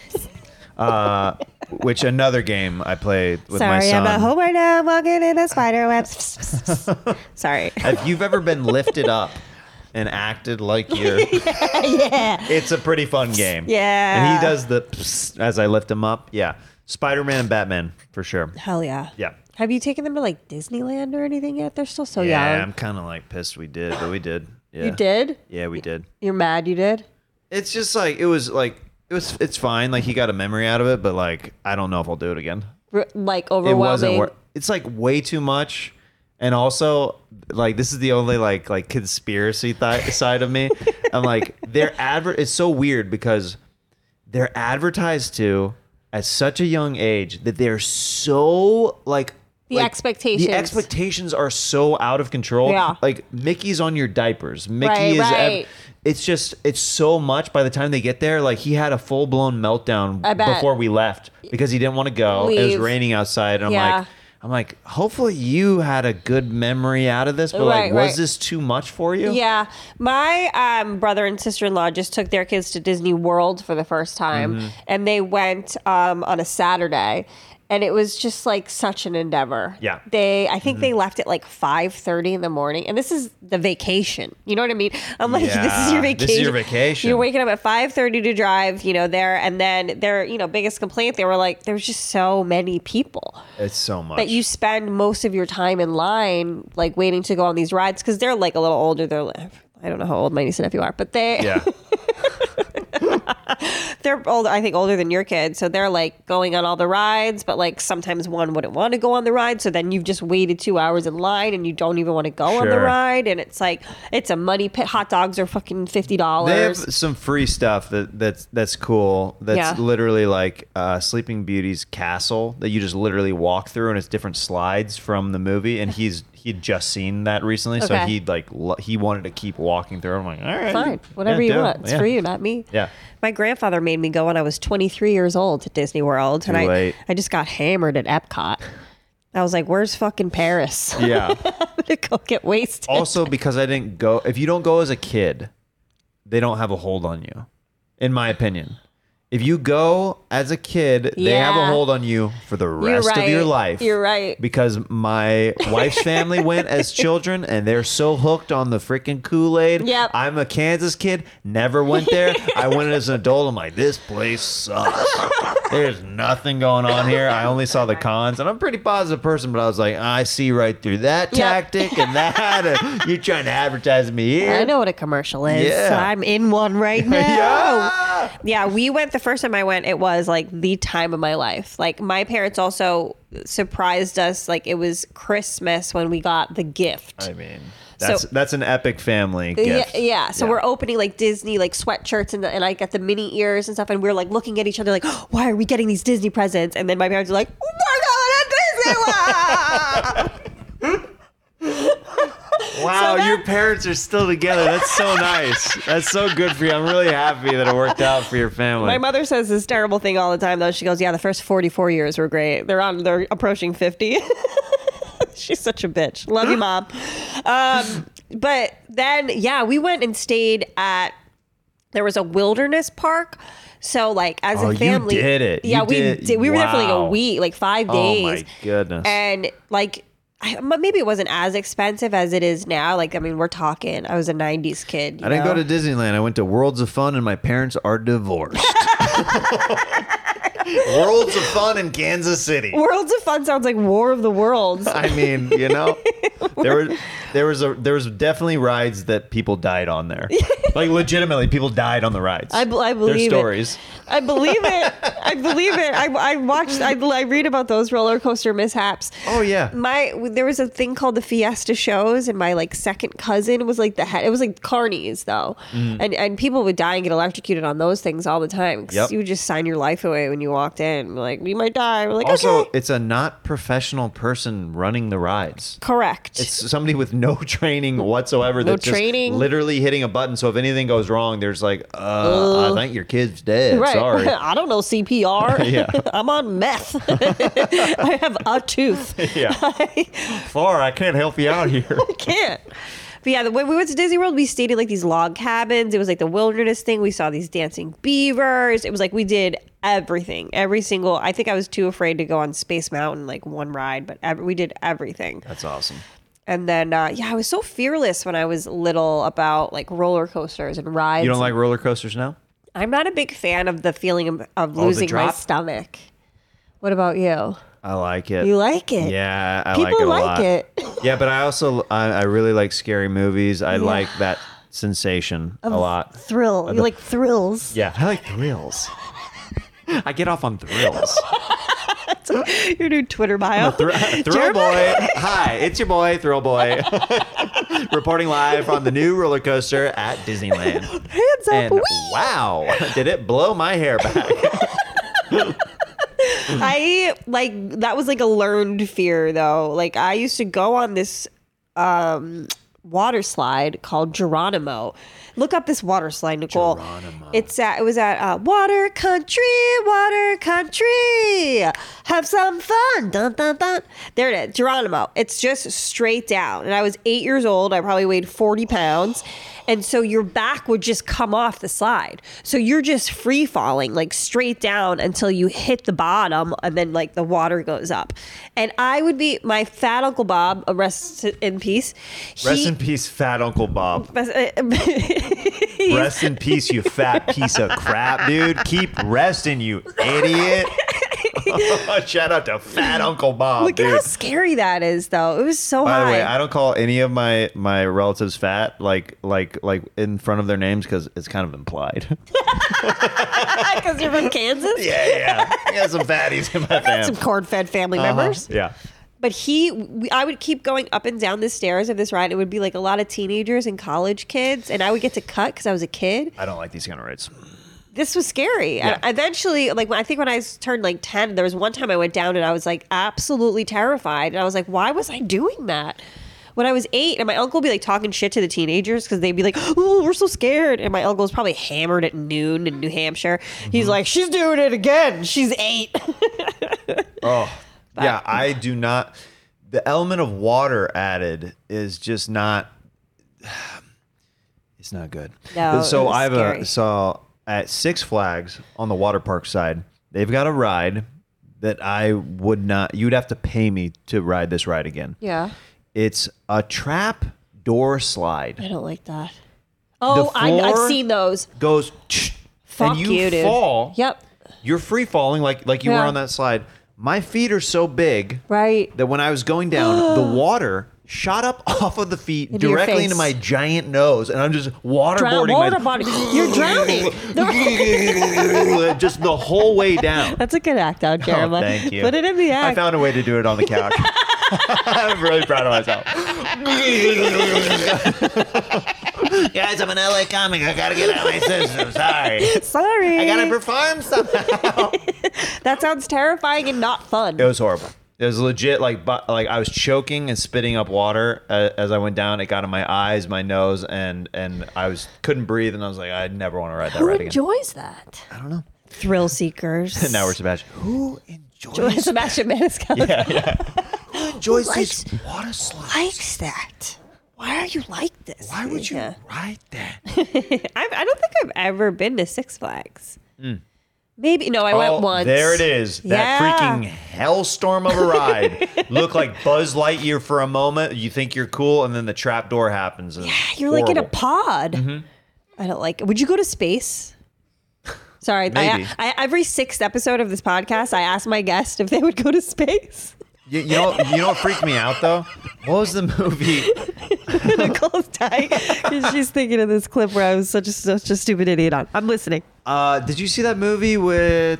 Uh, which another game I played with my Sorry, son. I'm at home right now walking in a spider web. Sorry. Have you ever been lifted up and acted like you're? yeah. It's a pretty fun game. Yeah. And he does the psst as I lift him up. Yeah. Spider-Man and Batman for sure. Hell yeah. Yeah. Have you taken them to like Disneyland or anything yet? They're still so yeah, young. I'm kind of like pissed we did, but we did. Yeah. You did? Yeah, we did. You're mad you did? It's just like it was like it was. It's fine. Like he got a memory out of it, but like I don't know if I'll do it again. R- like It overwhelming. wasn't. Wor- it's like way too much, and also like this is the only like like conspiracy th- side of me. I'm like they're adver. It's so weird because they're advertised to at such a young age that they're so like. The like, expectations. The expectations are so out of control. Yeah. Like Mickey's on your diapers. Mickey Right, is. ev- right. it's just it's so much. By the time they get there, like he had a full blown meltdown I bet. before we left because he didn't want to go. It was Leave. raining outside. And I'm Yeah. like, I'm like, hopefully you had a good memory out of this, but Right, like, was right. this too much for you? Yeah, my um, brother and sister-in-law just took their kids to Disney World for the first time, Mm-hmm. and they went um, on a Saturday, and it was just like such an endeavor. Yeah. they I think they left at like five thirty in the morning, and this is the vacation. You know what I mean? I'm like, this is Yeah, your vacation. this is your vacation. You're waking up at five thirty to drive, you know, there, and then their you know biggest complaint, they were like, there's just so many people. It's so much. But you spend most of your time in line, like waiting to go on these rides, because they're like a little older. They're, like- I don't know how old my niece and nephew are, but they, yeah. They're old, I think older than your kids. So they're like going on all the rides, but like sometimes one wouldn't want to go on the ride. So then you've just waited two hours in line and you don't even want to go on the Sure. ride. And it's like, it's a money pit. Hot dogs are fucking fifty dollars. They have some free stuff that that's that's cool. That's Yeah. literally like uh, Sleeping Beauty's castle that you just literally walk through, and it's different slides from the movie. And he's he'd just seen that recently, so Okay. he like lo- he wanted to keep walking through. I'm like, all right, Fine. Whatever yeah, you do it. want. It's Yeah. for you, not me. Yeah. My grandfather made me go when I was twenty-three years old to Disney World. Too and I, late. I just got hammered at Epcot. I was like, where's fucking Paris? Yeah. I'm going to go get wasted. Also, because I didn't go, if you don't go as a kid, they don't have a hold on you, in my opinion. If you go as a kid, they have a Yeah. hold on you for the You're rest of your right. life. You're right. Because my wife's family went as children, and they're so hooked on the freaking Kool-Aid. Yep. I'm a Kansas kid, never went there. I went as an adult. I'm like, this place sucks. There's nothing going on here. I only saw the cons, and I'm a pretty positive person, but I was like, I see right through that Yep. tactic and that. And you're trying to advertise me here. I know what a commercial is. Yeah. I'm in one right now. Yeah. Yeah, we went the first time I went, it was like the time of my life. Like my parents also surprised us. Like it was Christmas when we got the gift. I mean, that's So- that's an epic family Yeah, gift. yeah. So Yeah. we're opening like Disney like sweatshirts and, the, and I got the mini ears and stuff, and we're like looking at each other like, oh, why are we getting these Disney presents? And then my parents are like, oh, we're going to Disney World. Wow, So then- your parents are still together. That's so nice. That's so good for you. I'm really happy that it worked out for your family. My mother says this terrible thing all the time though. She goes, yeah, the first forty-four years were great. They're on, they're approaching fifty. She's such a bitch. Love you, Mom. Um, but then, yeah, we went and stayed at, there was a wilderness park. So like as Oh, a you family. did it. You Yeah, we did- did. We were there for like a wow. week, like five Oh days. my goodness. And like, I, maybe it wasn't as expensive as it is now. Like, I mean, we're talking, I was a nineties kid. You I didn't know? go to Disneyland. I went to Worlds of Fun, and my parents are divorced. Worlds of Fun in Kansas City. Worlds of Fun sounds like War of the Worlds. I mean, you know, there were there was a there was definitely rides that people died on there. Like legitimately, people died on the rides. I, b- I believe There's it. stories. I believe it. I believe it. I, I watched. I, I read about those roller coaster mishaps. Oh yeah. My there was a thing called the Fiesta shows, and my like second cousin was like the head. It was like carnies though, and and people would die and get electrocuted on those things all the time. 'Cause Yep. you would just sign your life away when you walked in. Like we might die. We're like Also, okay. it's a not professional person running the rides. Correct. It's somebody with no training whatsoever. No that's just training. literally hitting a button. So if anything goes wrong, there's like, uh, I think your kid's dead. Right. Sorry. I don't know C P R. Yeah. I'm on meth. I have a tooth. Yeah. Sorry, I can't help you out here. Can't. But yeah, the, when we went to Disney World, we stayed in like these log cabins. It was like the wilderness thing. We saw these dancing beavers. It was like we did everything, every single. I think I was too afraid to go on Space Mountain like one ride, but every, we did everything. That's awesome. And then uh, yeah, I was so fearless when I was little about like roller coasters and rides. You don't like roller coasters now? I'm not a big fan of the feeling of, of Oh, the losing my drop? stomach. What about you? I like it. You like it? Yeah, I People like it a like lot. it. Yeah, but I also I, I really like scary movies. I like that sensation a lot. Thrill. You like thrills. Yeah, I like thrills. I get off on thrills. Your new Twitter bio. Thr- thrill boy. Hi, it's your boy, Thrill Boy, reporting live from the new roller coaster at Disneyland. Hands up. And Whee! wow, did it blow my hair back? I like that was like a learned fear though. Like I used to go on this um water slide called Geronimo. Look up this water slide, Nicole. Geronimo. It's at it was at uh, Water Country, Water Country. Have some fun. Dun, dun, dun. There it is, Geronimo. It's just straight down. And I was eight years old. I probably weighed forty pounds. And so your back would just come off the slide. So you're just free falling like straight down until you hit the bottom and then like the water goes up. And I would be, my fat Uncle Bob, uh, rest in peace. Rest he- in peace, fat Uncle Bob. He's- Rest in peace, you fat piece of crap, dude. Keep resting, you idiot. Shout out to Fat Uncle Bob. Look dude. at how scary that is, though. It was so By high. the way, I don't call any of my my relatives fat, like like like in front of their names, because it's kind of implied. Because you're from Kansas? yeah, yeah. I got some fatties in my Got family. some corn-fed family Uh-huh. members. Yeah. But he, we, I would keep going up and down the stairs of this ride. It would be like a lot of teenagers and college kids, and I would get to cut because I was a kid. I don't like these kind of rides. This was scary. Yeah. And eventually, like I think when I turned like ten, there was one time I went down and I was like absolutely terrified. And I was like, why was I doing that? When I was eight, and my uncle would be like talking shit to the teenagers because they'd be like, oh, we're so scared. And my uncle was probably hammered at noon in New Hampshire. Mm-hmm. He's like, she's doing it again. She's eight. Oh, yeah. I do not. The element of water added is just not. It's not good. No, so it was I have scary. a so at Six Flags on the water park side, they've got a ride that I would not. You'd have to pay me to ride this ride again. Yeah. It's a trap door slide. I don't like that. Oh, I, I've floor seen those. Goes. Fuck and you, you, dude. fall. Yep. You're free falling like like you were Yeah. on that slide. My feet are so big Right. that when I was going down, the water shot up off of the feet Into your directly face. into my giant nose, and I'm just Drown, waterboarding. water my, body. You're drowning. just the whole way down. That's a good act out, Oh, Jeremiah. thank you. Put it in the act. I found a way to do it on the couch. I'm really proud of myself. Guys, I'm an L A comic. I gotta get out of my system. Sorry. Sorry. I gotta perform somehow. That sounds terrifying and not fun. It was horrible. It was legit like, but like I was choking and spitting up water as, as I went down. It got in my eyes, my nose, and and I was couldn't breathe. And I was like, I never want to ride that Who ride again. enjoys that? I don't know. Thrill seekers. And now we're Sebastian. Who enjoys? Sebastian Maniscalco Yeah, yeah. Who enjoys likes- these water slides? likes that. Why are you like this? Why would you Yeah. ride that? I've, I don't think I've ever been to Six Flags. Maybe no, I went Oh, once. there it is. That Yeah. freaking hellstorm of a ride. Look like Buzz Lightyear for a moment. You think you're cool, and then the trap door happens. And it's You're like in a horrible. pod. Mm-hmm. I don't like it. Would you go to space? Sorry, Maybe. I, I, every sixth episode of this podcast, I ask my guest if they would go to space. You, you know, you know what freaked me out though? What was the movie? Nicole's dying because she's thinking of this clip where I was such a such a stupid idiot. On, I'm listening. Uh, did you see that movie with?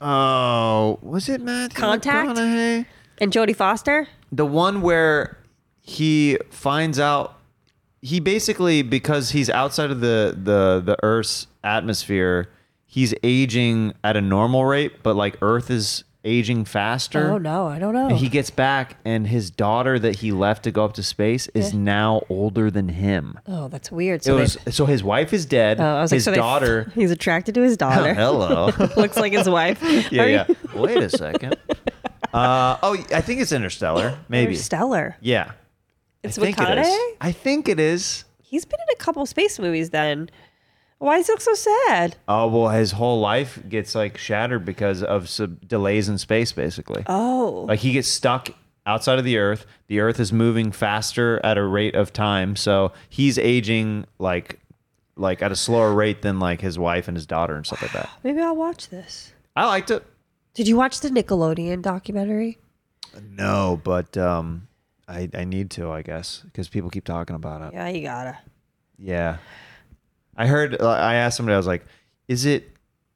Oh, was it Matthew Contact? McConaughey? And Jodie Foster. The one where he finds out he basically, because he's outside of the the the Earth's atmosphere, he's aging at a normal rate, but like Earth is aging faster. Oh no, I don't know. And he gets back, and his daughter that he left to go up to space is now older than him. oh, that's weird. It So was they- so his wife is dead. oh, I was his like, so they- daughter. he's attracted to his daughter. Hello. Looks like his wife. yeah, Are you- yeah. Wait a second. Uh, oh, I think it's Interstellar. Maybe. Interstellar. Yeah. It's I think it is. McConaughey? I think it is. He's been in a couple space movies. Then why does he look so sad? Oh well, his whole life gets like shattered because of some delays in space, basically. Oh, Like he gets stuck outside of the Earth. The Earth is moving faster at a rate of time, so he's aging like like at a slower rate than like his wife and his daughter and stuff like that. maybe I'll watch this. I liked it. Did you watch the Nickelodeon documentary? No, but um, I I need to, I guess, because people keep talking about it. Yeah, you gotta. Yeah. I heard, uh, I asked somebody, I was like, is it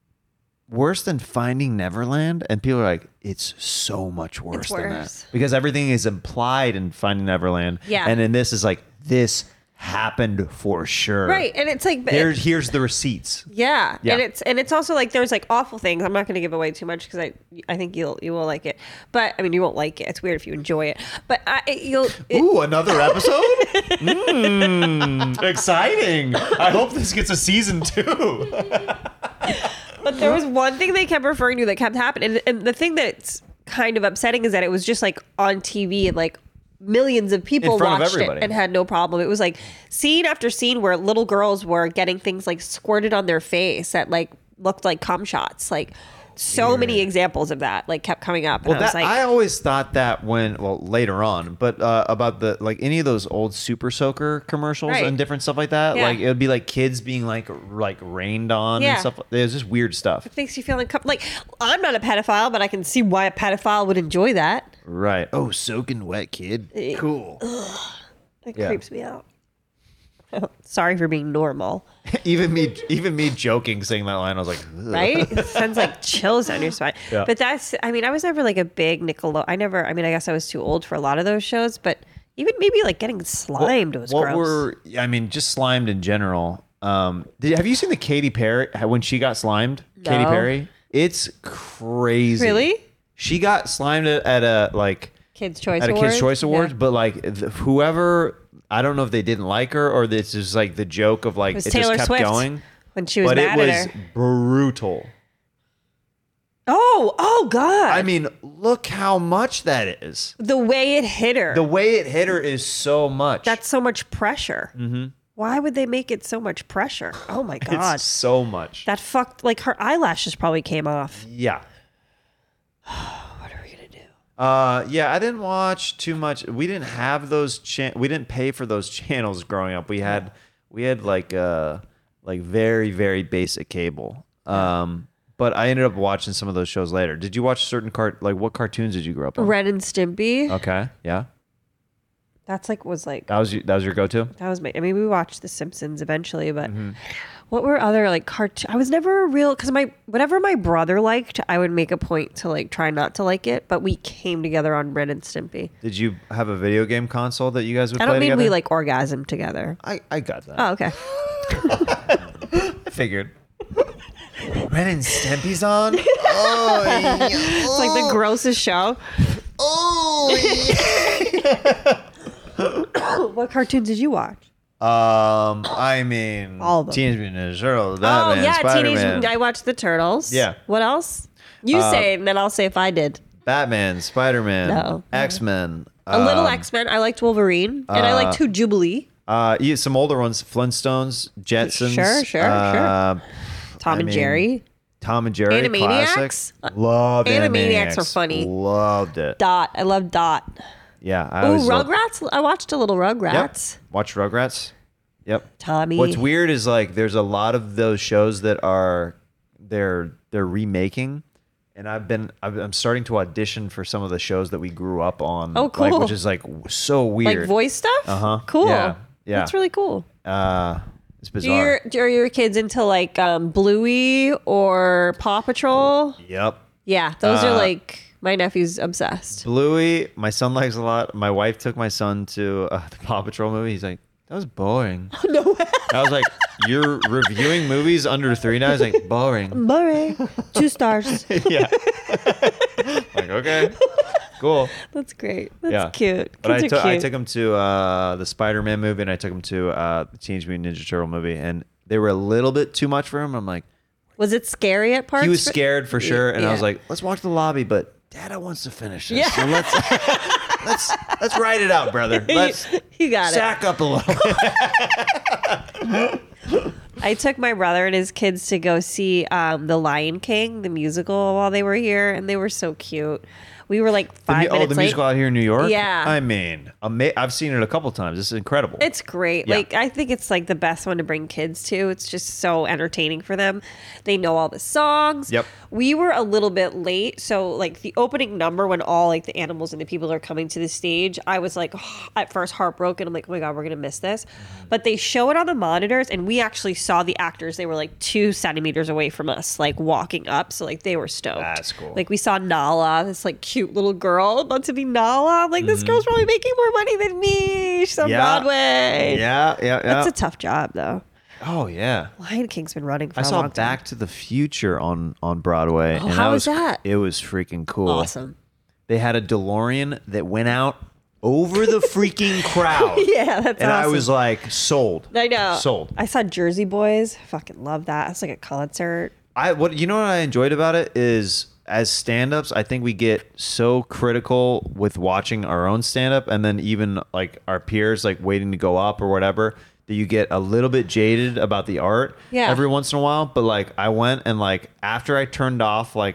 worse than Finding Neverland? And people are like, it's so much worse It's than worse. that. Because everything is implied in Finding Neverland. Yeah. And in this is like, this happened for sure. Right, and it's like There, here's the receipts. yeah, Yeah. and it's and it's also like there's like awful things. I'm not going to give away too much because I I think you'll you will like it, but I mean you won't like it. It's weird if you enjoy it, but I, it- you'll. It, Ooh, another episode? Mmm, exciting. I hope this gets a season two. But there was one thing they kept referring to that kept happening, and, and the thing that's kind of upsetting is that it was just like on T V and like millions of people In front of watched it everybody. and had no problem. It was like scene after scene where little girls were getting things like squirted on their face that like looked like cum shots. Like so many examples of that like kept coming up. And Well, I was that, like, I always thought that when, well, later on, but uh, about the like any of those old Super Soaker commercials Right. and different stuff like that. Yeah. Like it would be like kids being like like rained on Yeah. and stuff. It was just weird stuff. it makes you feel uncomfortable. Like, I'm not a pedophile, but I can see why a pedophile would enjoy that. Right. Oh, soaking wet, kid. Cool. It Yeah. creeps me out. Sorry for being normal, even me, even me joking saying that line, I was like, ugh. right? It sends like chills down your spine. Yeah. But that's, I mean, I was never like a big Nickelodeon. I never, I mean, I guess I was too old for a lot of those shows, but even maybe like getting slimed was what gross. were I mean, just slimed in general. Um, did, have you seen the Katy Perry when she got slimed? Katy No. Perry. It's crazy. Really? She got slimed at, at a like Kids' Choice at a Awards? Kids Choice Awards, Yeah. but like the, whoever, I don't know if they didn't like her or this is like the joke of like It was it Taylor just kept Swift going. when she was But it mad was at her. brutal. Oh, oh God. I mean, look how much that is. the way it hit her. The way it hit her is so much. That's so much pressure. Mm-hmm. Why would they make it so much pressure? Oh my God. it's so much. that fucked, like her eyelashes probably came off. yeah. What are we going to do? Uh, yeah, I didn't watch too much. We didn't have those. Cha- we didn't pay for those channels growing up. We had, we had like uh, like very very basic cable. Um, but I ended up watching some of those shows later. Did you watch certain cart? Like what cartoons did you grow up on? Ren and Stimpy. Okay, yeah, That's like, was like, that was you- that was your go-to. that was my, I mean, we watched The Simpsons eventually, but Mm-hmm. what were other like cartoon? I was never a real, because my, whatever my brother liked, I would make a point to like try not to like it, but we came together on Ren and Stimpy. Did you have a video game console that you guys would I play don't mean together? we like orgasm together. I I got that. Oh, okay. I figured. Ren and Stimpy's on. Oh, yeah. It's like the grossest show. Oh, What cartoons did you watch? Um, I mean, All of them. Teenage Mutant Ninja Turtles, Oh Batman, yeah, Spider-Man, Teenage. I watched the Turtles. Yeah. What else? You Uh, say it, and then I'll say if I did. Batman, Spider-Man, No. X-Men. A little um, X Men. I liked Wolverine, and I liked Two Jubilee. Uh, yeah, some older ones: Flintstones, Jetsons. Sure, sure, uh, Tom I and mean, Jerry. Tom and Jerry, Animaniacs? classic. Love Animaniacs Animaniacs. were funny. Loved it. Dot. I love Dot. Yeah, I Oh, always loved- Rugrats. I watched a little Yep. Rugrats. Watch Rugrats. Yep. Tommy. What's weird is like there's a lot of those shows that are they're they're remaking, and I've been I've, I'm starting to audition for some of the shows that we grew up on. Oh, Like, cool. which is like so weird. Like voice stuff? Uh-huh. Cool. Yeah, yeah. That's really cool. uh, it's Do bizarre. your, do- are your kids into like um, Bluey or Paw Patrol? Yep. Yeah, those are Uh, like, my nephew's obsessed. Bluey, my son likes a lot. My wife took my son to uh, the Paw Patrol movie. He's like, that was boring. No way. I was like, you're reviewing movies under three now? He's like, boring. Boring. Two stars. Yeah. Like, okay, cool. That's great. That's Yeah. cute. But I Kids took are I cute. took him to uh, the Spider-Man movie, and I took him to uh, the Teenage Mutant Ninja Turtle movie, and they were a little bit too much for him. I'm like, Was it scary at parts? he was for- scared for sure, and I was Yeah. like, let's watch the lobby, but Dada wants to finish this, Yeah. so let's let's let's ride it out, brother. Let's You got it. sack up a little. I took my brother and his kids to go see um, The Lion King, the musical, while they were here, and they were so cute. We were like The five mu- oh, minutes the late. musical out here in New York. Yeah. I mean, ama- I've seen it a couple times. This is incredible. It's great. Yeah. Like, I think it's like the best one to bring kids to. It's just so entertaining for them. They know all the songs. Yep. We were a little bit late. So, like, the opening number when all, like, the animals and the people are coming to the stage, I was, like, at first heartbroken. I'm like, oh my God, we're going to miss this. But they show it on the monitors, and we actually saw the actors. They were, like, two centimeters away from us, like, walking up. So, like, they were stoked. That's cool. Like, we saw Nala, this, like, cute little girl about to be Nala. I'm like, this Mm-hmm. girl's probably making more money than me. She's on Yeah. Broadway. yeah, yeah, yeah. That's a tough job, though. oh yeah. Lion King's been running for I a saw long time. Back to the Future on on Broadway. Oh, and how that was that? It was freaking cool. Awesome. They had a DeLorean that went out over the freaking crowd. Yeah, that's and I awesome. was like, sold. I know. Sold. I saw Jersey Boys. Fucking love that. It's like a concert. I what you know what I enjoyed about it is as stand-ups, I think we get so critical with watching our own stand-up and then even like our peers like waiting to go up or whatever, that you get a little bit jaded about the art Yeah. every once in a while. But like I went and like after I turned off like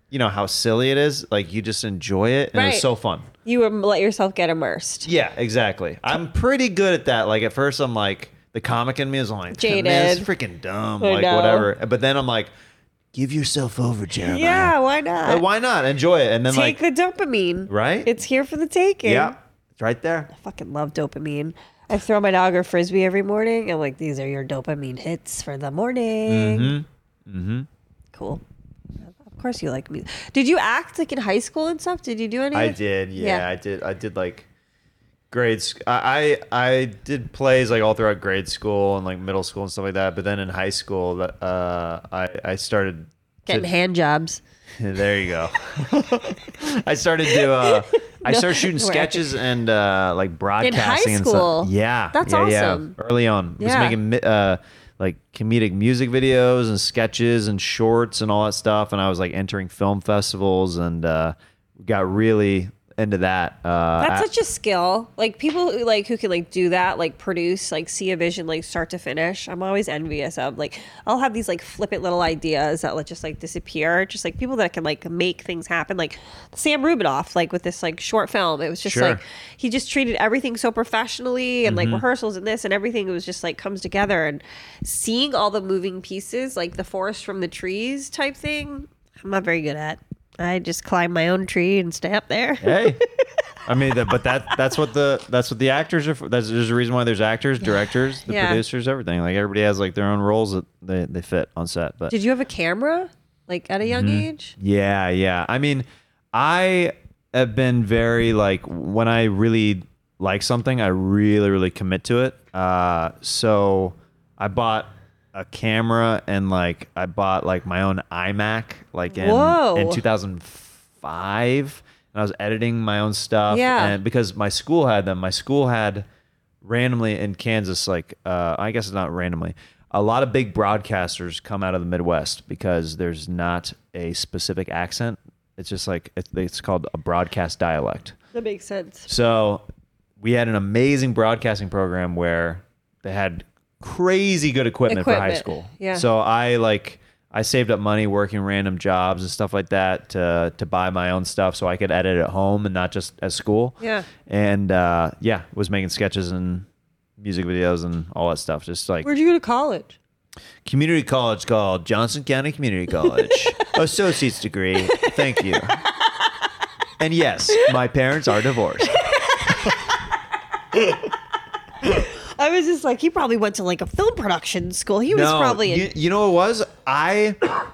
you know, how silly it is. Like you just enjoy it, and it Right. was so fun. You would let yourself get immersed. Yeah, exactly. I'm pretty good at that. Like at first, I'm like the comic in me is like, man, this is Jaded. freaking dumb, I like know. whatever. But then I'm like, give yourself over, Jeremiah. Yeah, why Uh, not? why not enjoy it? And then Take like, the dopamine. right? It's here for the taking. yeah, it's right there. I fucking love dopamine. I throw my dog a frisbee every morning. I'm like, these are your dopamine hits for the morning. Mm-hmm. Mm-hmm. Cool. Of course you like music. Did you act like in high school and stuff? Did you do any? I did. Yeah, Yeah. I did. I did like grades. I, I I did plays like all throughout grade school and like middle school and stuff like that. But then in high school, uh, I I started Getting to, hand jobs. There you go. I started to. Uh, I No, started shooting we're sketches and uh, like broadcasting and school? stuff. Yeah, That's yeah, yeah. awesome. Early on, I was Yeah. making mi- uh, like comedic music videos and sketches and shorts and all that stuff. And I was like entering film festivals and uh, got really into that. Uh, That's at- such a skill. Like people who like who can like do that, like produce, like see a vision, like start to finish. I'm always envious of. Like I'll have these like flippant little ideas that like just like disappear. Just like people that can like make things happen. Like Sam Rubinoff, like with this like short film. It was just Sure. like he just treated everything so professionally and like rehearsals and this and everything. It was just like comes together and seeing all the moving pieces, like the forest from the trees type thing. I'm not very good at. I just climb my own tree and stay up there. Hey, I mean, the, but that that's what the that's what the actors are for. That's there's a reason why there's actors, directors, the Yeah. producers, everything. Like everybody has like their own roles that they, they fit on set. But Did you have a camera like at a young Mm-hmm. age? yeah, yeah. I mean, I have been very like when I really like something, I really really commit to it. Uh, so I bought a camera and like I bought like my own iMac like in Whoa. in two thousand five, and I was editing my own stuff. Yeah. And because my school had them, my school had randomly in Kansas, like uh, I guess it's not randomly. A lot of big broadcasters come out of the Midwest because there's not a specific accent. It's just like it's, it's called a broadcast dialect. That makes sense. So we had an amazing broadcasting program where they had crazy good equipment, for high Equipment, school. yeah. So I like I saved up money working random jobs and stuff like that to to buy my own stuff so I could edit at home and not just at school. Yeah. And uh, yeah, was making sketches and music videos and all that stuff. Just like Where'd you go to college? community college called Johnson County Community College. Associate's degree. Thank you. And yes, my parents are divorced. I was just like, he probably went to like a film production school. He was probably in. you, you know what it was? I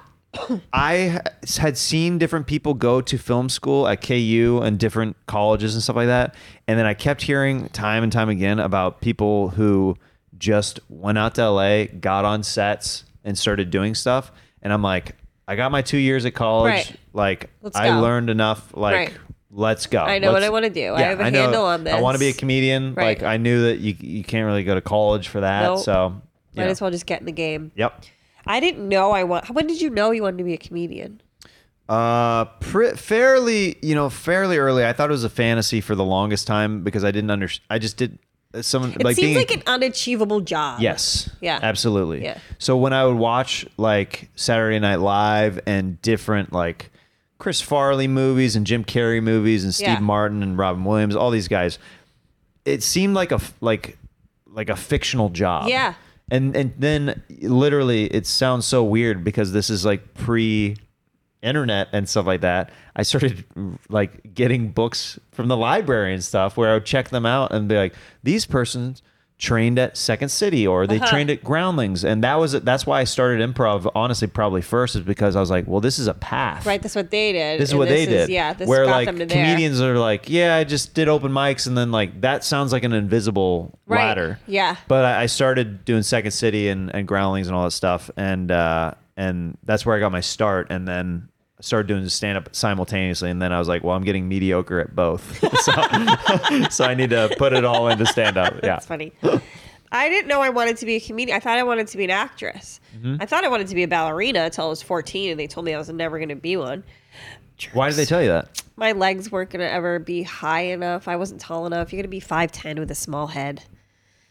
I had seen different people go to film school at K U and different colleges and stuff like that. And then I kept hearing time and time again about people who just went out to L A, got on sets and started doing stuff. And I'm like, I got my two years at college. Right. Like Let's I go. learned enough. Like, Right. let's go. I know what Let's- I wanna do. I have a know. handle on I want to be a this. comedian. Right. Like I knew that you you can't really go to college for that. Nope. So you Might know. as well just get in the game. Yep. I didn't know I want. When did you know you wanted to be a comedian? Uh, pre- fairly, you know, fairly early. I thought it was a fantasy for the longest time because I didn't understand. I just did someone It like seems being like an unachievable job. yes, Yeah. absolutely. Yeah. So when I would watch like Saturday Night Live and different like Chris Farley movies and Jim Carrey movies and Steve Yeah. Martin and Robin Williams, all these guys, it seemed like a f- like like a fictional job. Yeah. And and then literally it sounds so weird because this is like pre internet and stuff like that. I started like getting books from the library and stuff where I would check them out and be like, these persons trained at Second City or they Uh-huh. trained at Groundlings. And that was that's why I started improv honestly probably first is because I was like, well, this is a path. Right. That's what they did. This is and what they did. Yeah. This where got like them to there. comedians are like, yeah, I just did open mics, and then like that sounds like an invisible Right. ladder. Yeah. But I, I started doing Second City and, and Groundlings and all that stuff, and uh, and that's where I got my start, and then I started doing stand up simultaneously, and then I was like, well, I'm getting mediocre at both, so so I need to put it all into stand up. Yeah. That's funny. I didn't know I wanted to be a comedian. I thought I wanted to be an actress. Mm-hmm. I thought I wanted to be a ballerina until I was fourteen, and they told me I was never going to be one. Why did they tell you that? My legs weren't going to ever be high enough. I wasn't tall enough. You're going to be five ten with a small head.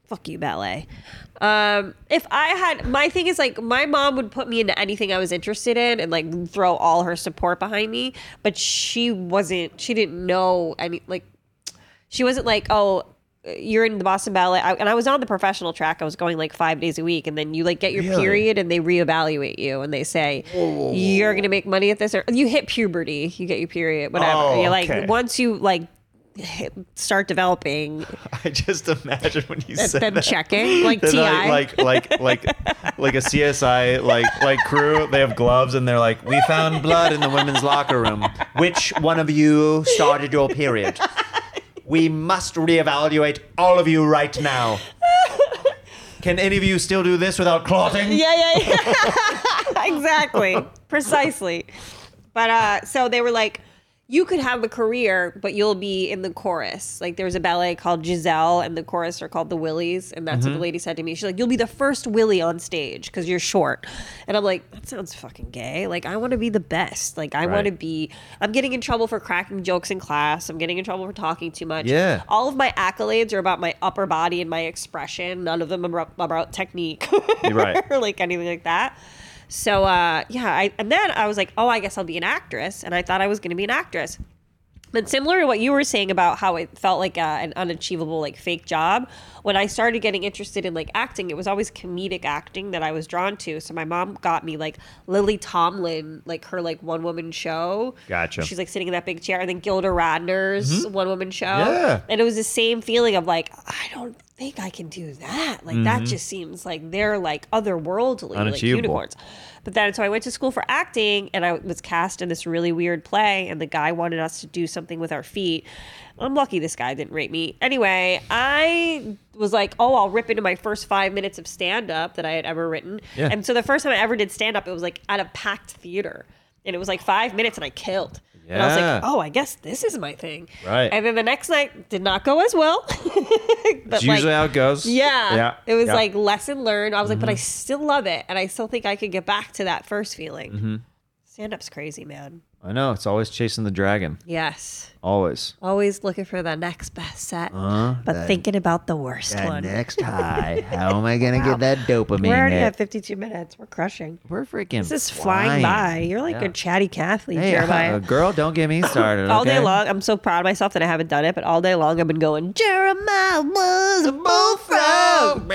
fuck you, ballet. Um, if I had, my thing is like, my mom would put me into anything I was interested in and like throw all her support behind me. But she wasn't, she didn't know any, like, she wasn't like, oh, you're in the Boston Ballet. I, and I was on the professional track. I was going like five days a week. And then you like get your Really? period and they reevaluate you and they say, you're going to make money at this. Or you hit puberty, you get your period, whatever. Oh, You're like, okay. once you like hit, start developing, I just imagine when you that's said them that. checking, like They're T I. Like, like, like, like, like a C S I like like crew. They have gloves and they're like, we found blood in the women's locker room. Which one of you started your period? We must reevaluate all of you right now. Can any of you still do this without clotting? Yeah, yeah, yeah. Exactly. Precisely. But uh, so they were like, you could have a career, but you'll be in the chorus. Like there was a ballet called Giselle and the chorus are called the Willies. And that's Mm-hmm. what the lady said to me. She's like, you'll be the first Willie on stage because you're short. And I'm like, that sounds fucking gay. Like I want to be the best. Like I Right. want to be, I'm getting in trouble for cracking jokes in class. I'm getting in trouble for talking too much. Yeah. All of my accolades are about my upper body and my expression. None of them are about, about technique. Right. or like anything like that. So uh, yeah, I, and then I was like, oh, I guess I'll be an actress, and I thought I was going to be an actress. But similar to what you were saying about how it felt like a, an unachievable, like fake job, when I started getting interested in like acting, it was always comedic acting that I was drawn to. So my mom got me like Lily Tomlin, like her like one woman show. Gotcha. She's like sitting in that big chair, and then Gilda Radner's one woman show. Yeah. And it was the same feeling of like, I don't think I can do that. Like that just seems like they're like otherworldly, like Unachievable. unicorns. But then, so I went to school for acting and I was cast in this really weird play and the guy wanted us to do something with our feet. I'm lucky this guy didn't rape me. Anyway, I was like, oh, I'll rip into my first five minutes of stand-up that I had ever written. Yeah. And so the first time I ever did stand-up, it was like at a packed theater. And it was like five minutes and I killed. And I was Yeah. like, oh, I guess this is my thing. Right. And then the next night did not go as well. but It's usually like, how it goes. yeah. Yeah. It was Yeah. like lesson learned. I was like, but I still love it. And I still think I could get back to that first feeling. Mm-hmm. Stand-up's crazy, man. I know. It's always chasing the dragon. Yes. Always. Always looking for the next best set, Uh, but thinking about the worst That one. next high. How am I gonna get that dopamine We're already hit? at fifty-two minutes. We're crushing. We're freaking This is flying by. You're like Yeah. a chatty Cathy, Hey, Jeremiah. uh, girl, don't get me started. all day okay? long, I'm so proud of myself that I haven't done it, but all day long I've been going, Jeremiah was a bullfrog.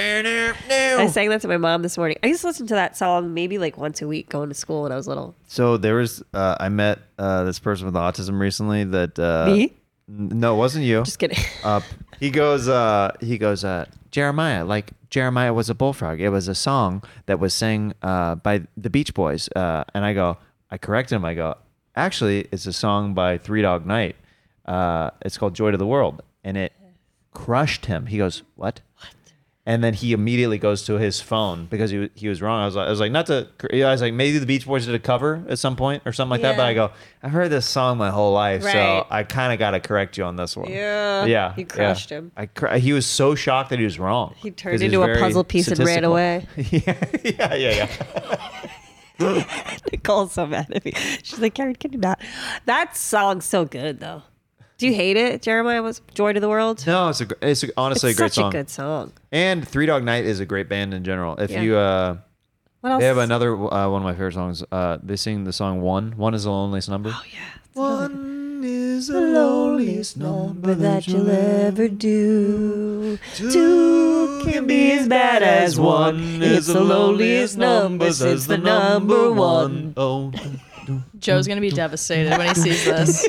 I sang that to my mom this morning. I used to listen to that song maybe like once a week going to school when I was little. So there was, uh, I met uh, this person with autism recently that. Uh, Me? n- No, it wasn't you. Just kidding. Uh, he goes, uh, he goes, uh, Jeremiah, like Jeremiah was a bullfrog. It was a song that was sang uh, by the Beach Boys. Uh, and I go, I corrected him. I go, actually, it's a song by Three Dog Night. Uh, it's called Joy to the World. And it crushed him. He goes, what? What? And then he immediately goes to his phone because he was, he was wrong. I was like, I was like, not to, I was like, maybe the Beach Boys did a cover at some point or something like that. But Yeah. I go, I've heard this song my whole life, Right. so I kind of got to correct you on this one. Yeah. Yeah. You crushed yeah. him. I cr- he was so shocked that he was wrong. He 'Cause turned was into a very puzzle piece and ran statistical. away. yeah, yeah, yeah, yeah. Nicole's so mad at me. She's like, Karen, can you not? That song's so good, though. Do you hate it? Jeremiah was Joy to the World? No, it's a, gr- it's a, honestly It's a great such song. a good song. And Three Dog Night is a great band in general. If Yeah. you, uh, What else? they have another uh, one of my favorite songs. Uh, they sing the song One. One is the loneliest number. Oh, yeah. One is the loneliest number that you'll ever do. Two can be as bad as one. It's the loneliest number since the number one. Oh. Joe's gonna be devastated when he sees this.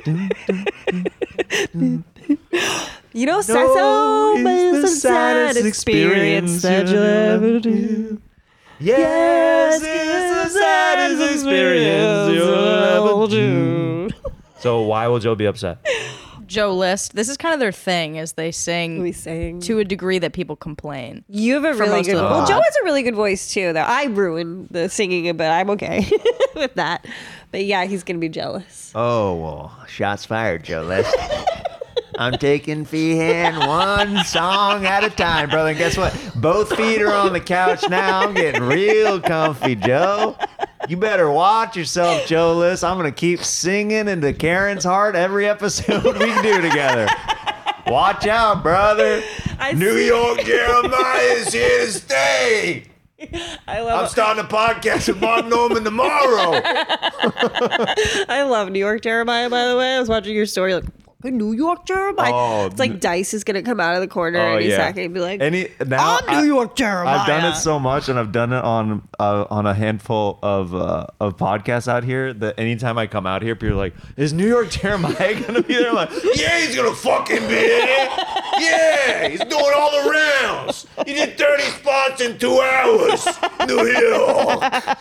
You know, Saxo is the saddest experience that you'll ever do. Yes, it's the saddest experience you'll ever do. So why will Joe be upset? Joe List. This is kind of their thing, is they sing We sing. to a degree that people complain. You have a for really most good. of the Well, pod. Joe has a really good voice too. Though I ruined the singing, but I'm okay with that. But yeah, he's gonna be jealous. Oh, well, shots fired, Joe List. I'm taking Feehan one song at a time, brother. And guess what? Both feet are on the couch now. I'm getting real comfy, Joe. You better watch yourself, Joe List. I'm going to keep singing into Karen's heart every episode we do together. Watch out, brother. I New see- York Jeremiah is here to stay. I love. I'm starting a podcast with Mark Norman tomorrow. I love New York Jeremiah. By the way, I was watching your story. Like fucking New York Jeremiah. Oh, it's like Dice is gonna come out of the corner Oh, and he's yeah. not gonna be like, Any now I'm New I- York Jeremiah. I've done it so much, and I've done it on uh, on a handful of uh, of podcasts out here. That anytime I come out here, people are like, "Is New York Jeremiah gonna be there?" I'm like, "Yeah, he's gonna fucking be there. Yeah, he's doing all the rounds. He did thirty spots in two hours. New York.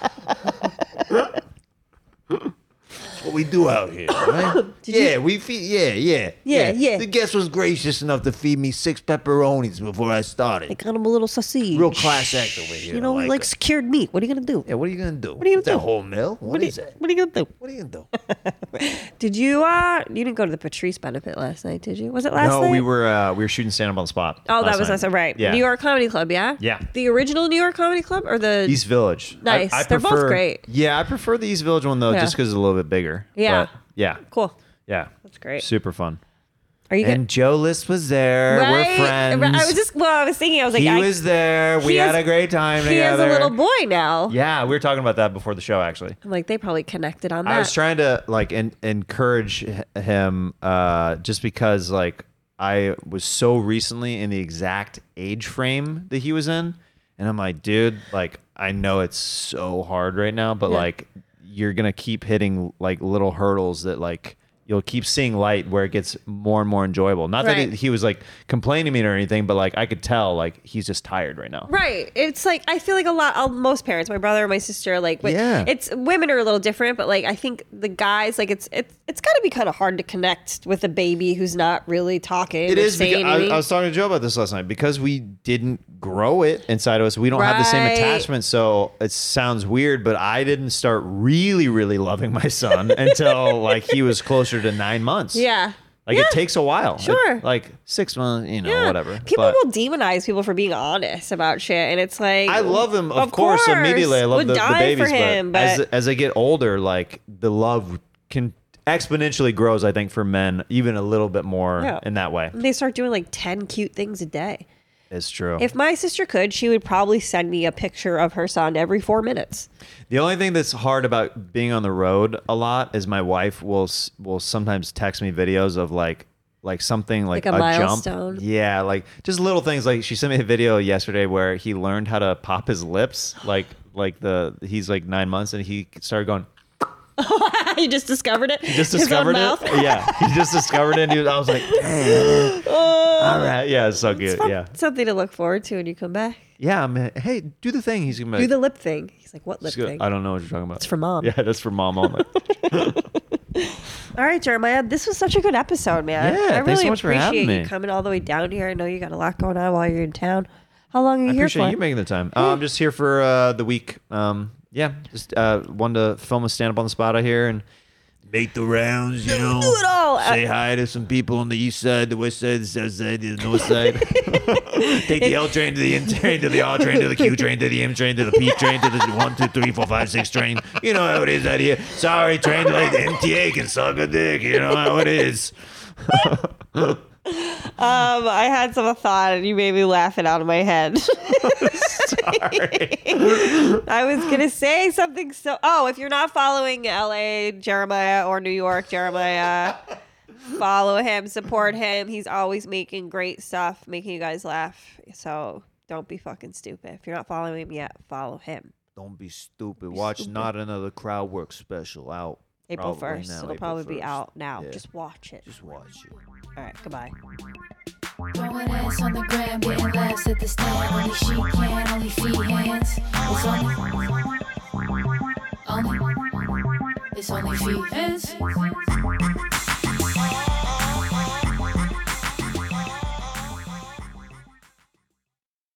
What we do out here, right? Yeah, we feed. Yeah, yeah, Yeah, yeah. The guest was gracious enough to feed me six pepperonis before I started. They got him a little sausage. Real class act over here. You know, I he like likes it. secured meat. What are you gonna do? Yeah, what are you gonna do? What are you Is gonna that do? whole meal? What what are is you, that? What are you gonna do? What are you gonna do? Did you? Uh, you didn't go to the Patrice benefit last night, did you? Was it last no, night? we were uh, we were shooting stand up on the spot. Oh, that last was night. last night, right? Yeah. New York Comedy Club, yeah. Yeah. The original New York Comedy Club or the East Village. Nice. I, I They're both prefer- great. Yeah, I prefer the East Village one though, Yeah. just because it's a little bit bigger. Yeah. But, yeah. Cool. Yeah. That's great. Super fun. Are you good? And Joe List was there. Right? We're friends. I was just well, I was thinking, I was like, he I, was there. We he had is- a great time he together. has a little boy now. Yeah, we were talking about that before the show actually. I'm like, they probably connected on that. I was trying to like en- encourage h- him uh, just because like I was so recently in the exact age frame that he was in, and I'm like, dude, like I know it's so hard right now, but Yeah. like you're gonna keep hitting like little hurdles that like you'll keep seeing light where it gets more and more enjoyable. Not that Right. it, he was like complaining to me or anything, but like I could tell like he's just tired right now. Right. It's like I feel like a lot. uh, Most parents, my brother, my sister, like, but Yeah. it's women are a little different. But like, I think the guys, like, it's it's it's got to be kind of hard to connect with a baby who's not really talking. It or is. saying Because, I, anything. I was talking to Joe about this last night because we didn't grow it inside of us. We don't have the same Right. attachment. So it sounds weird, but I didn't start really, really loving my son until like he was closer to nine months. yeah. Like Yeah. it takes a while. Sure. It- like six months, you know, Yeah. whatever. People But will demonize people for being honest about shit, and it's like I love him, of, course, course. immediately. I love Would the, the die babies, for him, but, as but- as I get older, like the love can exponentially grows. I think for men, even a little bit more Yeah. in that way. they start doing like ten cute things a day. It's true. If my sister could, she would probably send me a picture of her son every four minutes. The only thing that's hard about being on the road a lot is my wife will s- will sometimes text me videos of like like something like, Like a a, milestone? jump. Yeah, like just little things. Like she sent me a video yesterday where he learned how to pop his lips. Like like the he's like nine months and he started going. He just discovered it. He just His own discovered mouth. it. Yeah, he just discovered it. And he was, I was like, dang. All right, yeah, it's so good. Fun- Yeah, Something to look forward to when you come back. yeah. I mean, hey, do the thing. He's gonna be Do like, the lip thing. He's like, what lip "It's good." thing? I don't know what you're talking about. It's for mom. Yeah, that's for mom only. All right, Jeremiah, this was such a good episode, man. Yeah, I thanks really so much for appreciate having you me. coming all the way down here. I know you got a lot going on while you're in town. How long are you I here appreciate for? you making the time. Uh, I'm just here for uh, the week. Um, yeah, just uh, wanted to film a stand up on the spot out here and Make the rounds, you know. Do it all. Say hi to some people on the east side, the west side, the south side, the north side. Take the L train to the N train to the R train to the Q train to the M train to the P train to the one, two, three, four, five, six train. You know how it is out here. Sorry, train like the M T A can suck a dick. You know how it is. Um, I had some thought, and you made me laugh it out of my head. sorry. I was gonna say something so. Oh, if you're not following L A Jeremiah or New York Jeremiah, follow him, support him. He's always making great stuff, making you guys laugh. So don't be fucking stupid. If you're not following him yet, follow him. Don't be stupid. Watch Not Another Crowd Work special out. April Probably first. now, It'll April probably be first. out now. Yeah. Just watch it. Just watch it. All right. Goodbye. Throwing ass on the gram, getting laughs at the stand. Only she can, only feet hands. It's only, only, it's only feet hands.